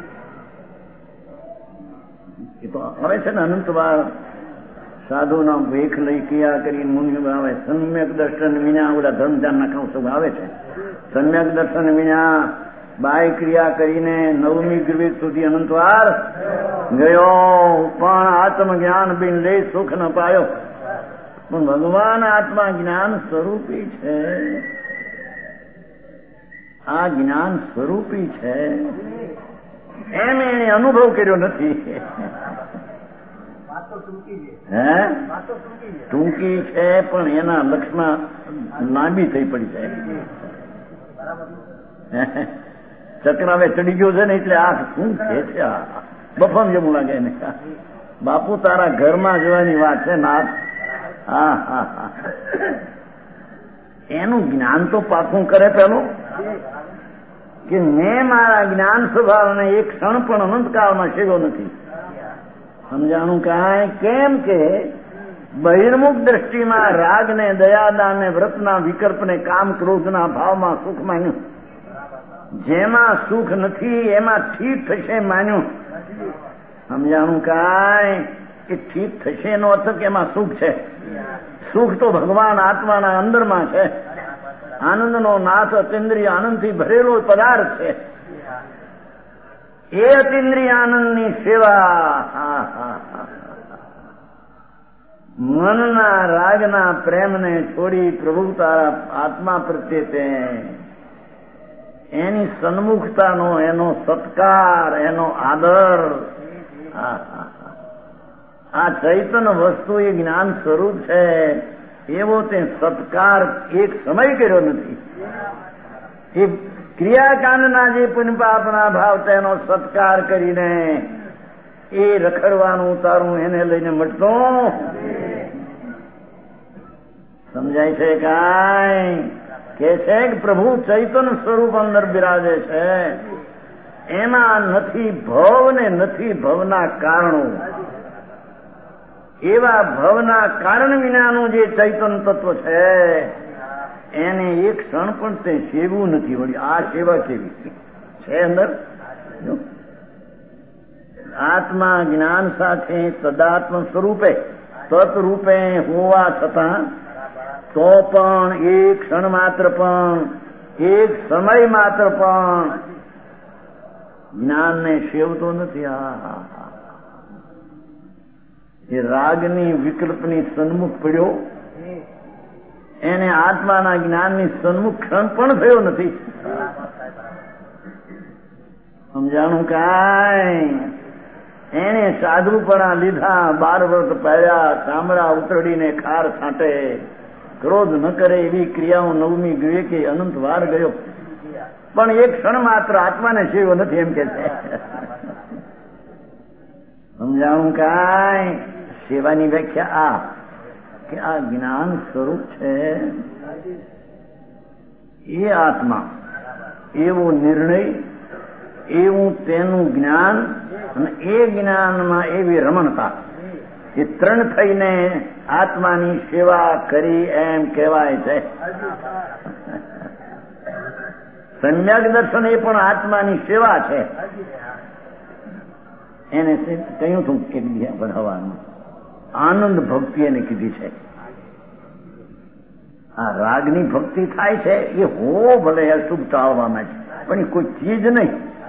B: એ તો આવે છે ને અનંતવાર સાધુના વેખ લઈ ક્રિયા કરી મુનિ આવે. સમ્યક દર્શન વિના ઓલા ધર્મ ધ્યાન ના કામ આવે છે. સમ્યક દર્શન વિના બાય ક્રિયા કરીને 9મી ગ્રીવેક સુધી અનંતવાર ગયો, પણ આત્મજ્ઞાન બિન લે સુખ ન પાયો. પણ ભગવાન આત્મા જ્ઞાન સ્વરૂપી છે. આ જ્ઞાન સ્વરૂપી છે એમ એને અનુભવ કર્યો નથી. હે ટૂંકી છે પણ એના લક્ષમાં લાંબી થઈ પડી જાય. ચક્રાવે ચડી ગયો છે ને એટલે આ શું છે આ બફમ જેવું લાગે ને. બાપુ તારા ઘરમાં જોવાની વાત છે નાથ. હા હા હા, એનું જ્ઞાન તો પાકું કરે પેલું કે મેં મારા જ્ઞાન સ્વભાવને એક ક્ષણ પણ અનંતકાળમાં સેવ્યો નથી. સમજાણું કાંઈ? કેમ કે બહિર્મુખ દ્રષ્ટિમાં રાગને, દયાદાને, વ્રતના વિકલ્પને, કામ ક્રોધના ભાવમાં સુખ માન્યું. જેમાં સુખ નથી એમાં ઠીક થશે માન્યું. સમજાણું કાંઈ? કે ઠીક થશે એનો અર્થ કે એમાં સુખ છે. સુખ તો ભગવાન આત્માના અંદરમાં છે. આનંદનો નાથ અતિન્દ્રિય આનંદથી ભરેલો પદાર્થ છે. એ અતિન્દ્રિય આનંદની સેવા મનના રાગના પ્રેમને છોડી પ્રભુ તારા આત્મા પ્રત્યે તે એની સન્મુખતાનો, એનો સત્કાર, એનો આદર. આ ચૈતન્ય વસ્તુ એ જ્ઞાન સ્વરૂપ છે એવો તે સત્કાર એક સમય કર્યો નથી. એ ક્રિયાકાંડના જે પુણ્યપાપના ભાવ તેનો સત્કાર કરીને એ રખડવાનું તારું એને લઈને મટતો. સમજાય છે કાંઈ? કે છે કે પ્રભુ ચૈતન્ય સ્વરૂપ અંદર બિરાજે છે. એમાં નથી ભવ ને નથી ભવના કારણો. એવા ભવના કારણ વિનાનું જે ચૈતન્ય તત્વ છે એને એક ક્ષણ પણ તે સેવું નથી. વળી આ સેવા કેવી છે અંદર? આત્મા જ્ઞાન સાથે તદાત્મ સ્વરૂપે તત્રૂપે હોવા છતાં તો પણ એક ક્ષણ માત્ર પણ, એક સમય માત્ર પણ જ્ઞાનને સેવતો નથી. એ રાગની વિકલ્પની સન્મુખ પડ્યો, એને આત્માના જ્ઞાનની સન્મુખ ક્ષણ પણ થયો નથી. સમજાણું કાંઈ? એને સાધુપણા લીધા, 12 વ્રત પાળ્યા, ચામડા ઉતરડીને ખાર છાંટે, ક્રોધ ન કરે એવી ક્રિયાઓ 9મી વિવેકે અનંત વાર ગયો, પણ એક ક્ષણ માત્ર આત્માને સેવ્યો નથી એમ કે છે. સમજાણું કાંઈ? સેવાની વ્યાખ્યા આ કે આ જ્ઞાન સ્વરૂપ છે એ આત્મા, એવો નિર્ણય, એવું તેનું જ્ઞાન અને એ જ્ઞાનમાં એવી રમણતા, એ ત્રણ થઈને આત્માની સેવા કરી એમ કહેવાય છે. સમ્યક દર્શન એ પણ આત્માની સેવા છે. એને કહ્યું હતું કે ભણવાનું આનંદ ભક્તિ એને કીધી છે. આ રાગની ભક્તિ થાય છે એ હો ભલે અશુભ ટાળવામાં છે, પણ એ કોઈ ચીજ નહીં.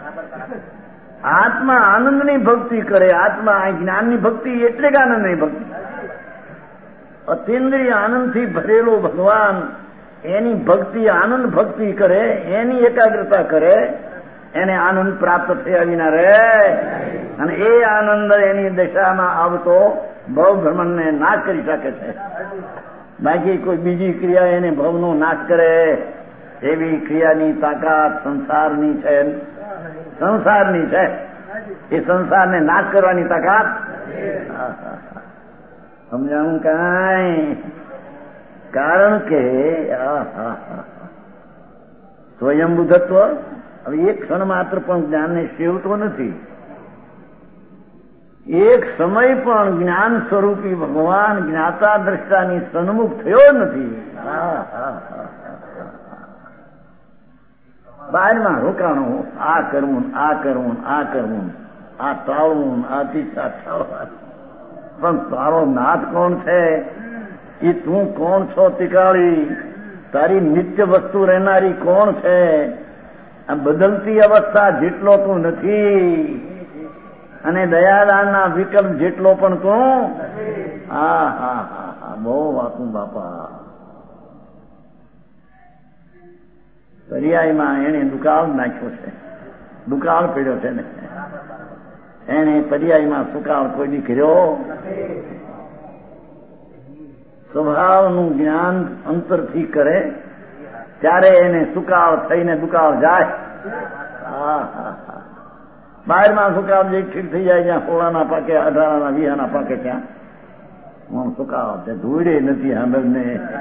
B: આત્મા આનંદની ભક્તિ કરે. આત્મા જ્ઞાનની ભક્તિ એટલે કે આનંદની ભક્તિ. અતિન્દ્રિય આનંદથી ભરેલો ભગવાન એની ભક્તિ, આનંદ ભક્તિ કરે, એની એકાગ્રતા કરે, એને આનંદ પ્રાપ્ત થયા વિના રહે. અને એ આનંદ એની દશામાં આવતો ભવ ભ્રમણને નાશ કરી શકે છે. બાકી કોઈ બીજી ક્રિયા એને ભવનો નાશ કરે એવી ક્રિયાની તાકાત સંસારની છે. સંસારની છે એ સંસારને નાશ કરવાની તાકાત. સમજાવું કાંઈ? કારણ કે સ્વયંબુધત્વ હવે એક ક્ષણ માત્ર પણ જ્ઞાનને સેવતો નથી. એક સમય પણ જ્ઞાન સ્વરૂપી ભગવાન જ્ઞાતા દ્રષ્ટાની સન્મુખ થયો નથી. બહારમાં રોકાણું, આ કરવું, આ કરવું, આ કરવું, આ ટાળવું, આથી ટાળવા, પણ તારો નાથ કોણ છે? એ તું કોણ છો તિકાળી? તારી નિત્ય વસ્તુ રહેનારી કોણ છે? આ બદલતી અવસ્થા જેટલો તું નથી અને દયાદાનના વિકલ્પ જેટલો પણ તું. હા હા હા હા, બહુ વાતું બાપા. પર્યાયમાં એને દુકાળ નાખ્યો છે, દુકાળ પડ્યો છે ને. એને પર્યાયમાં સુકાળ કોઈ દી કર્યો? સ્વભાવનું જ્ઞાન અંતરથી કરે ત્યારે એને સુકાળ થઈને દુકાળ જાય. બહારમાં સુકાળ જે ઠીક થઈ જાય, જ્યાં 16 ના પાકે, 18 ના 20 ના પાકે, ત્યાં સુકાળ છે. ધૂળે નથી સાંભળને.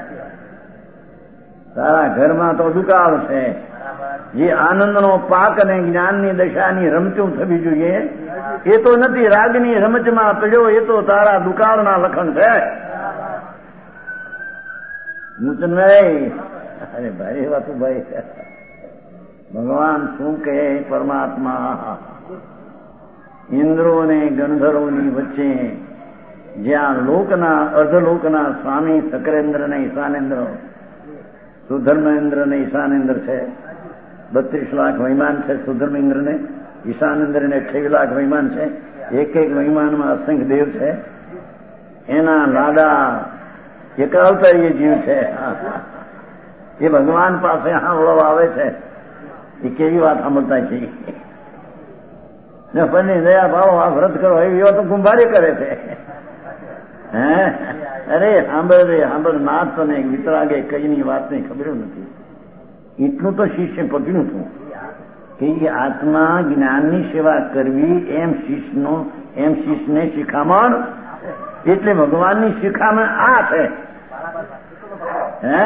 B: તારા ઘરમાં તો દુકાળ છે. જે આનંદનો પાક અને જ્ઞાનની દશાની રમચું થવી જોઈએ એ તો નથી. રાગની રમચમાં પડ્યો એ તો તારા દુકાળના લખણ છે. મૂચનભાઈ, અરે ભાઈ વાતુભાઈ, ભગવાન શું કહે? પરમાત્મા ઇન્દ્રો અને ગંધર્વોની વચ્ચે જ્યાં લોકના અર્ધલોકના સ્વામી સકરેન્દ્ર ને ઈશાનેન્દ્ર, સુધર્મેન્દ્ર ને ઈશાનેન્દ્ર છે. 32 લાખ વૈમાન છે સુધર્મેન્દ્ર ને. ઈશાનેન્દ્ર ને 28 લાખ વૈમાન છે. એક એક વૈમાનમાં અસંખ્ય દેવ છે. એના લાડા એકાવતારીય જીવ છે. એ ભગવાન પાસે સાંભળો આવે છે. એ કેવી વાત સાંભળતા છે. પરની દયા ભાવો આ વ્રત કરો એવી તો કુંભારી કરે છે. હે અરે સાંભળ રે સાંભળ, નાથ અને વિતરાગે કઈની વાતની ખબર નથી. એટલું તો શિષ્ય પકડ્યું હતું કે એ આત્મા જ્ઞાનની સેવા કરવી એમ શિષ્યને શિખામણ. એટલે ભગવાનની શિખામણ આ છે. હે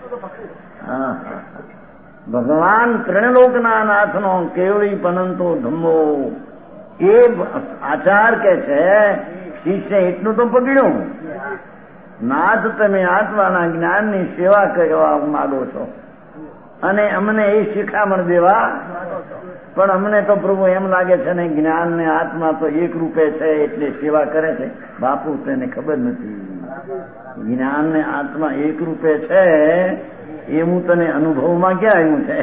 B: ભગવાન ત્રણલોકના નાથનો કેવળી પનંતો ધમ્મો એ આચાર કે છે. શિષ્ય એટલું તો પકડ્યું, નાથ તમે આત્માના જ્ઞાનની સેવા કરવા માંગો છો અને અમને એ શિખામણ દેવા, પણ અમને તો પ્રભુ એમ લાગે છે ને જ્ઞાન ને આત્મા તો એક રૂપે છે એટલે સેવા કરે છે. બાપુ તેને ખબર નથી. જ્ઞાન ને આત્મા એક રૂપે છે એવું તને અનુભવમાં ક્યાં આવ્યું છે?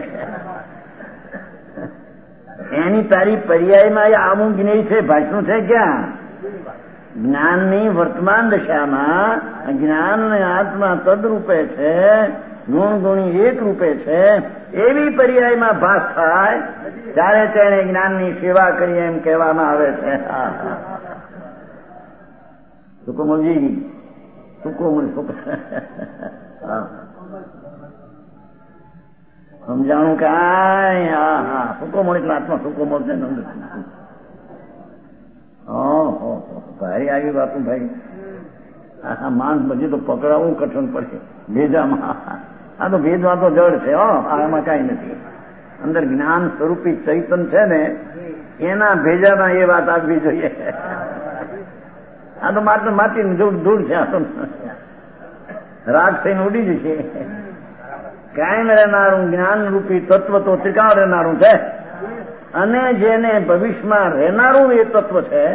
B: એની તારી પર્યાયમાં આવું જ્ઞેય છે, ભાષણ છે ક્યાં? જ્ઞાનની વર્તમાન દશામાં જ્ઞાન ને આત્મા તદરૂપે છે, ગુણ ગુણી એક રૂપે છે. એવી પર્યાયમાં ભાસ થાય ત્યારે તેને જ્ઞાનની સેવા કરી એમ કહેવામાં આવે છે. સુકોમલજી, સુકોમલ સમજાણું કાંઈ? સુકોમળ એટલે આત્મા સુકોમળ છે. ભારી આવી વાતું ભાઈ. માણસ બધી તો પકડાવવું કઠણ પડશે ભેજામાં. આ તો ભેદમાં તો જડ છે. આમાં કઈ નથી. અંદર જ્ઞાન સ્વરૂપી ચૈતન છે ને એના ભેજામાં એ વાત આપવી જોઈએ. આ તો માત્ર માટી ધૂળ છે. આ તો રાગ થઈને ઉડી જશે. કાયમ રહેનારું જ્ઞાન રૂપી તત્વ તો ત્રિકાળ રહેનારું છે. અને જેને ભવિષ્યમાં રહેનારું એ તત્વ છે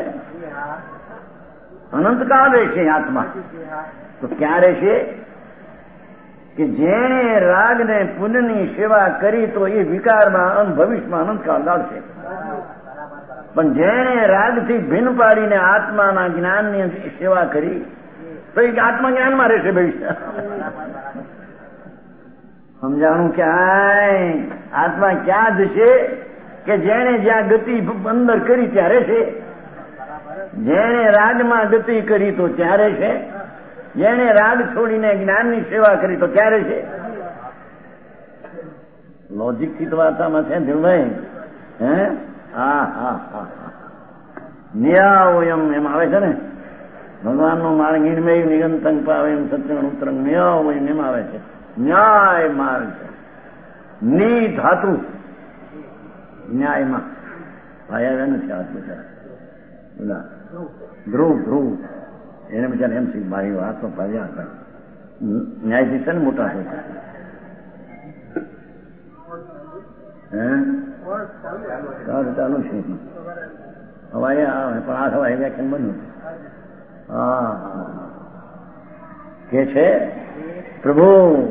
B: અનંતકાળ રહેશે આત્મા. તો ક્યાં રહેશે? કે જેણે રાગ ને પુણ્યની સેવા કરી તો એ વિકારમાં ભવિષ્યમાં અનંતકાળ ગાળશે. પણ જેણે રાગથી ભિન્ન પાડીને આત્માના જ્ઞાનની સેવા કરી તો એ આત્મા જ્ઞાનમાં રહેશે ભવિષ્ય. સમજાણું ક્યાંય? આત્મા ક્યાં જશે? કે જેણે જ્યાં ગતિ અંદર કરી ત્યાં રહેશે. જેણે રાગમાં ગતિ કરી તો ત્યાં રહેશે. જેણે રાગ છોડીને જ્ઞાનની સેવા કરી તો ક્યાં રહેશે? લોજિક થી તો વાર્તામાં છે ધીરુભાઈ. હે નિયાવયમ એમ આવે છે ને, ભગવાનનો માર્ગ નિર્મય નિગંતંગ પાવે એમ સત્યનું ઉત્તરંગ નિયાવયમ એમ આવે છે. ન્યાય માર્ગ છે. ની ધાતુ ન્યાયમાં ભાઈ નથી. હાથ બિચારા ધ્રુવ એને બિચારા એમ છે મારી વાત તો ભાઈ ન્યાયથી છે ને મોટા છે. ચાલુ છે હવાએ આવે પણ આ હવાએ વ્યાખ્યાન બન્યું. કે છે પ્રભુ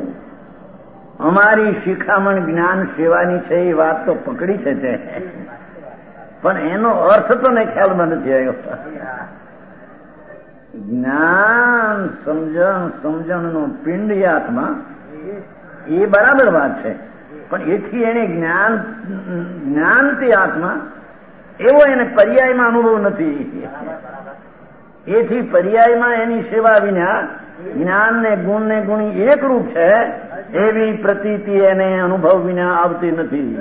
B: અમારી શિખામણ જ્ઞાન સેવાની છે એ વાત તો પકડી છે તે, પણ એનો અર્થ તો ને ખ્યાલમાં નથી આવ્યો. જ્ઞાન સમજણનો પિંડ એ આત્મા એ બરાબર વાત છે, પણ એથી એને જ્ઞાનથી આત્મા એવો એને પર્યાયમાં અનુભવ નથી. એથી પર્યાયમાં એની સેવા વિના જ્ઞાન ને ગુણ ને ગુણી એકરૂપ છે એવી પ્રતીતિ એને અનુભવ વિના આવતી નથી.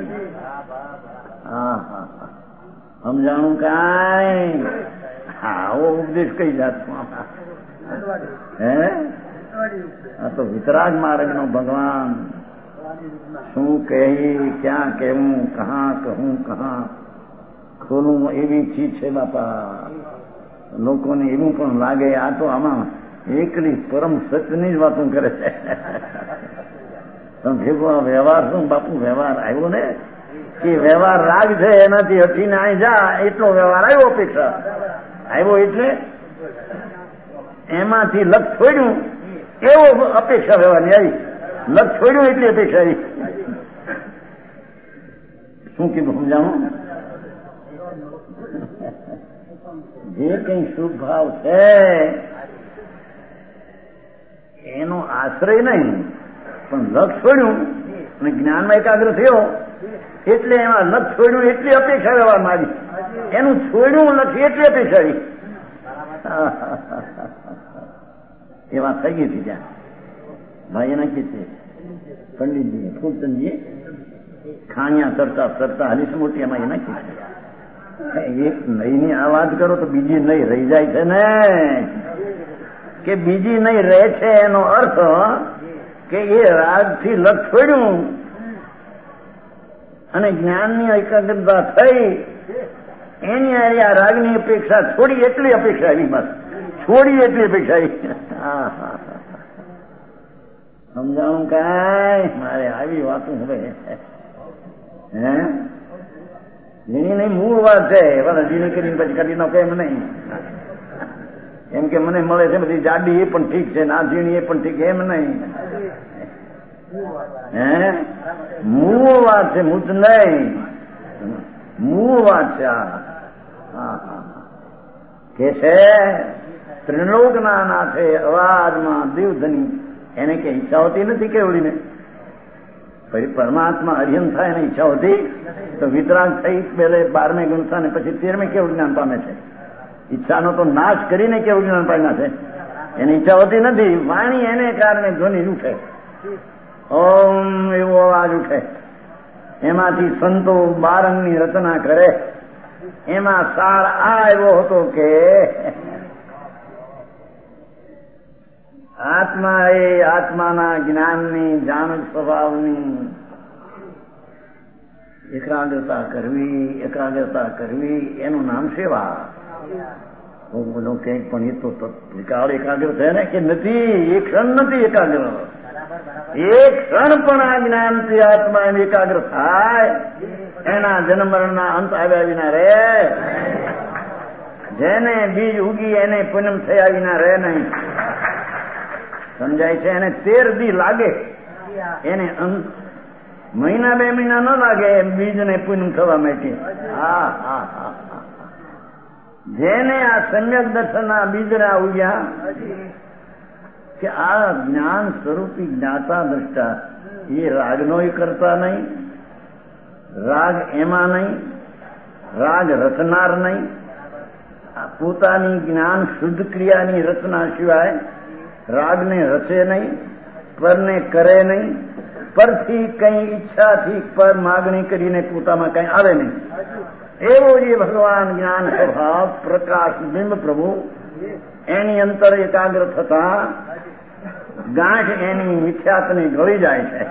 B: સમજાણું કાંઈ? આવો ઉપદેશ કઈ જાતનો? હે, આ તો વિતરાગ માર્ગ નો ભગવાન શું કહી, ક્યાં કહેવું, કહા કહું, કહા ખોલું એવી ચીજ છે બાપા. લોકોને એવું પણ લાગે આ તો આમાં એકલી પરમ સત્યની જ વાતો કરે છે. ભેગો વ્યવહાર શું બાપુ? વ્યવહાર આવ્યો ને કે વ્યવહાર રાગ છે એનાથી હટીને અહીં જા એટલો વ્યવહાર આવ્યો. અપેક્ષા આવ્યો એટલે એમાંથી લક્ષ છોડ્યું એવો અપેક્ષા વ્યવહારની આવી. લક્ષ છોડ્યું એટલી અપેક્ષા આવી. શું કીધું સમજાણું? જે કઈ શુભ ભાવ છે એનો આશ્રય નહીં, પણ લક્ષ છોડ્યું અને જ્ઞાનમાં એકાગ્ર થયો એટલે એમાં લક્ષ છોડ્યું એટલી અપેક્ષા વ્યવહારમાં આવી. એનું છોડ્યું લક્ષ એટલી અપેક્ષા આવી. એ વાત થઈ ગઈ હતી ત્યાં ભાઈ એના કે છે પંડિતજી ફૂલચંદજી ખાણિયા તરતા તરતા હાલીસ મોટી એમાં એના કે છે એક નહીની આ વાત કરો તો બીજી નહીં રહી જાય છે ને, કે બીજી નહીં રહે છે એનો અર્થ કે એ રાગથી લક્ષ છોડ્યું અને જ્ઞાનની એકાગ્રતા થઈ એની આ રાગની અપેક્ષા છોડી એટલી અપેક્ષા આવી. બસ છોડી એટલી અપેક્ષા આવી. સમજાણું કાંઈ? મારે આવી વાતું હવે હે જેની નહીં મૂળ વાત છે. જીની કરીને પછી કરી નાખો એમ નહીં. એમ કે મને મળે છે બધી જાડી એ પણ ઠીક છે, ના ઝીણી એ પણ ઠીક, એમ નહીં. હે મૂળ વાત છે, મૂળ નહીં, મૂળ વાત છે. કે છે ત્રિલોકના નાથે અવાજમાં દેવધની એને કે ઈચ્છા હોતી નથી કેવડીને. પછી પરમાત્મા અરિહન થાય એને ઈચ્છા હોતી તો વિતરાગ થઈ પહેલે 12મે ગુણસ્થાન ને પછી 13મે કેવું જ્ઞાન પામે છે. ઈચ્છાનો તો નાશ કરીને કેવું જ્ઞાન પામ્યા છે. એની ઈચ્છા હોતી નથી. વાણી એને કારણે ધ્વનિ ઉઠે, ઓમ એવો અવાજ ઉઠે. એમાંથી સંતો 12 અંગની રચના કરે. એમાં સાર આ એવો હતો કે આત્મા એ આત્માના જ્ઞાનની જાણ સ્વભાવની એકાગ્રતા કરવી એનું નામ સેવા. બધું કંઈક પણ એ તો ત્રિકાળ એકાગ્ર છે ને કે નથી? એક ક્ષણ નથી એકાગ્ર. એક ક્ષણ પણ આ જ્ઞાનથી આત્મા એમ એકાગ્ર થાય એના જન્મ મરણના અંત આવ્યા વિના રહે. જેને બીજ ઉગી એને પૂનમ થયા વિના રહે નહીં. સમજાય છે? એને 13 દી લાગે, એને મહિના 2 મહિના ન લાગે બીજને પૂનમ થવા માટે. જેને આ સમ્યક દર્શનના બીજના ઉગ્યા કે આ જ્ઞાન સ્વરૂપી જ્ઞાતા દ્રષ્ટા એ રાગનોય કરતા નહીં, રાગ એમાં નહીં, રાગ રચનાર નહીં, પોતાની જ્ઞાન શુદ્ધ ક્રિયાની રચના સિવાય રાગને રચે નહીં, પરને કરે નહીં, પરથી કઈ ઈચ્છાથી પર માગણી કરીને પોતામાં કઈ આવે નહીં. એવો જે ભગવાન જ્ઞાન સ્વભાવ પ્રકાશ બિંબ પ્રભુ એની અંતર એકાગ્ર થતા ગાંઠ એની મિથ્યાતની ગળી જાય છે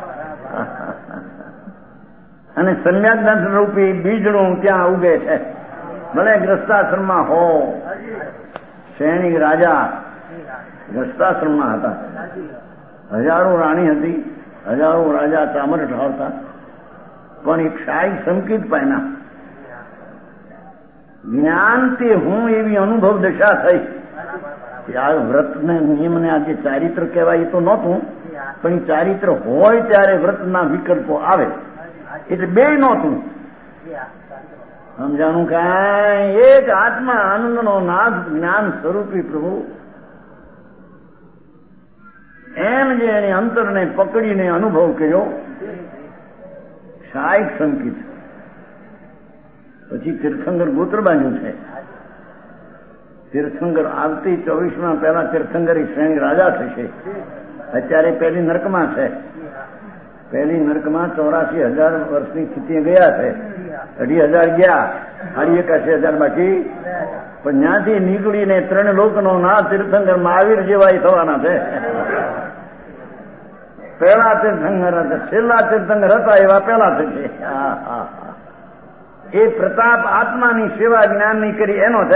B: અને સમ્યક દર્શન રૂપી બીજડું ત્યાં ઉગે છે. ભલે ગ્રસ્તાશ્રમમાં હો. સૈનિક રાજા ગ્રસ્તાશ્રમમાં હતા. હજારો રાણી હતી, હજારો રાજા ચામર ઢાળતા, પણ એક શાહી સંકેત પામ્યા. જ્ઞાનથી હું એવી અનુભવ દશા થઈ કે આ વ્રતને નિયમને આજે ચારિત્ર કહેવાય એ તો નહોતું, પણ ચારિત્ર હોય ત્યારે વ્રતના વિકલ્પો આવે એટલે બે નહોતું. સમજાણું કાંઈ? એક આત્મા આનંદનો નાદ જ્ઞાન સ્વરૂપી પ્રભુ એમ જે એને અંતરને પકડીને અનુભવ કર્યો. શાયક સંકેત પછી તીર્થંકર ગોત્ર બાંધ્યું છે. તીર્થંકર આવતી 24માં પહેલા તીર્થંકરી શ્રેણી રાજા થશે. અત્યારે પહેલી નરકમાં છે. પહેલી નરકમાં 84,000 વર્ષની સ્થિતિ ગયા છે. 2,500 ગયા, 81,000 બાકી. પણ ત્યાંથી નીકળીને 3 લોકનો ના તીર્થંકર મહાવીર જેવા થવાના છે. પહેલા તીર્થંકર હતા, છેલ્લા તીર્થંકર હતા એવા પહેલા થશે. એ પ્રતાપ આત્માની સેવા જ્ઞાનની કરી એનો છે.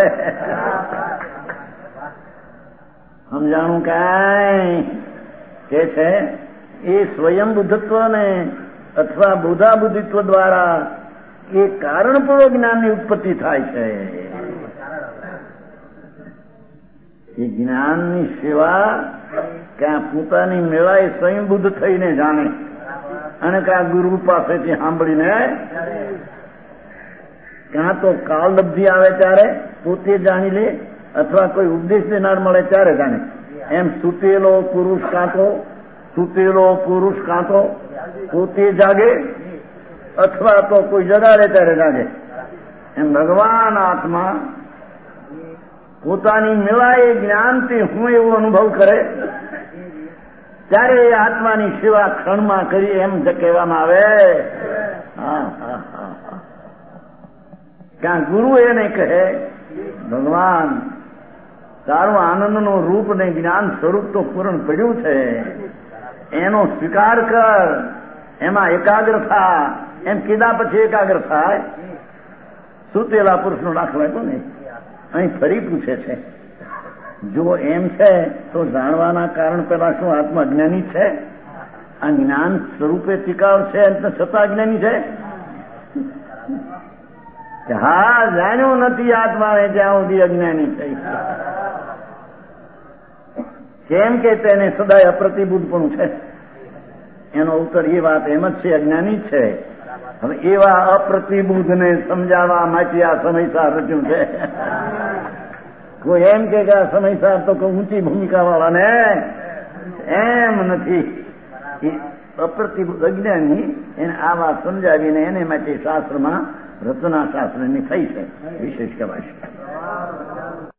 B: સમજાણું કાંઈ કે છે એ સ્વયં બુદ્ધત્વ ને અથવા બુધા બુદ્ધિત્વ દ્વારા એ કારણપૂર્વક જ્ઞાનની ઉત્પત્તિ થાય છે. એ જ્ઞાનની સેવા ક્યાં પોતાની મેળાએ સ્વયં બુદ્ધ થઈને જાણે અને ક્યાં ગુરુ પાસેથી સાંભળીને, ક્યાં તો કાલલબ્ધિ આવે ત્યારે પોતે જાણી લે અથવા કોઈ ઉપદેશ દેનાર મળે ત્યારે જાણે. એમ સૂતેલો પુરુષ કાં તો પોતે જાગે અથવા તો કોઈ જગાડે ત્યારે જાગે. એમ ભગવાન આત્મા પોતાની મેળાએ જ્ઞાનથી હું એવો અનુભવ કરે ત્યારે એ આત્માની સેવા ક્ષણમાં કરી એમ કહેવામાં આવે. ક્યાં ગુરુ એને કહે ભગવાન તારું આનંદનું રૂપ ને જ્ઞાન સ્વરૂપ તો પૂર્ણ પડ્યું છે, એનો સ્વીકાર કર, એમાં એકાગ્ર થા. એમ કીધા પછી એકાગ્ર થાય. સૂતેલા પુરુષનો દાખલો આપ્યો ને, અહીં ફરી પૂછે છે જો એમ છે તો જાણવાના કારણ પેલા શું આત્મા અજ્ઞાની છે? આ જ્ઞાન સ્વરૂપે ટીકાવ છે છતાં અજ્ઞાની છે? હા, જાણ્યો નથી આત્માને જ્યાં સુધી અજ્ઞાની થઈ. કેમ કે તેને સદાય અપ્રતિબુદ્ધપણું છે. એનો ઉત્તર એ વાત એમ જ છે, અજ્ઞાની છે. હવે એવા અપ્રતિબુદ્ધને સમજાવવા માટે આ સમયસાર રચ્યું છે. કોઈ એમ કે આ સમયસાર તો કોઈ ઊંચી ભૂમિકા વાળાને એમ નથી. અપ્રતિબુદ્ધ અજ્ઞાની એને આ વાત સમજાવીને એને માટે શાસ્ત્રમાં રચના શાસ્ત્રની થઈ છે વિશેષ કહેવાય છે.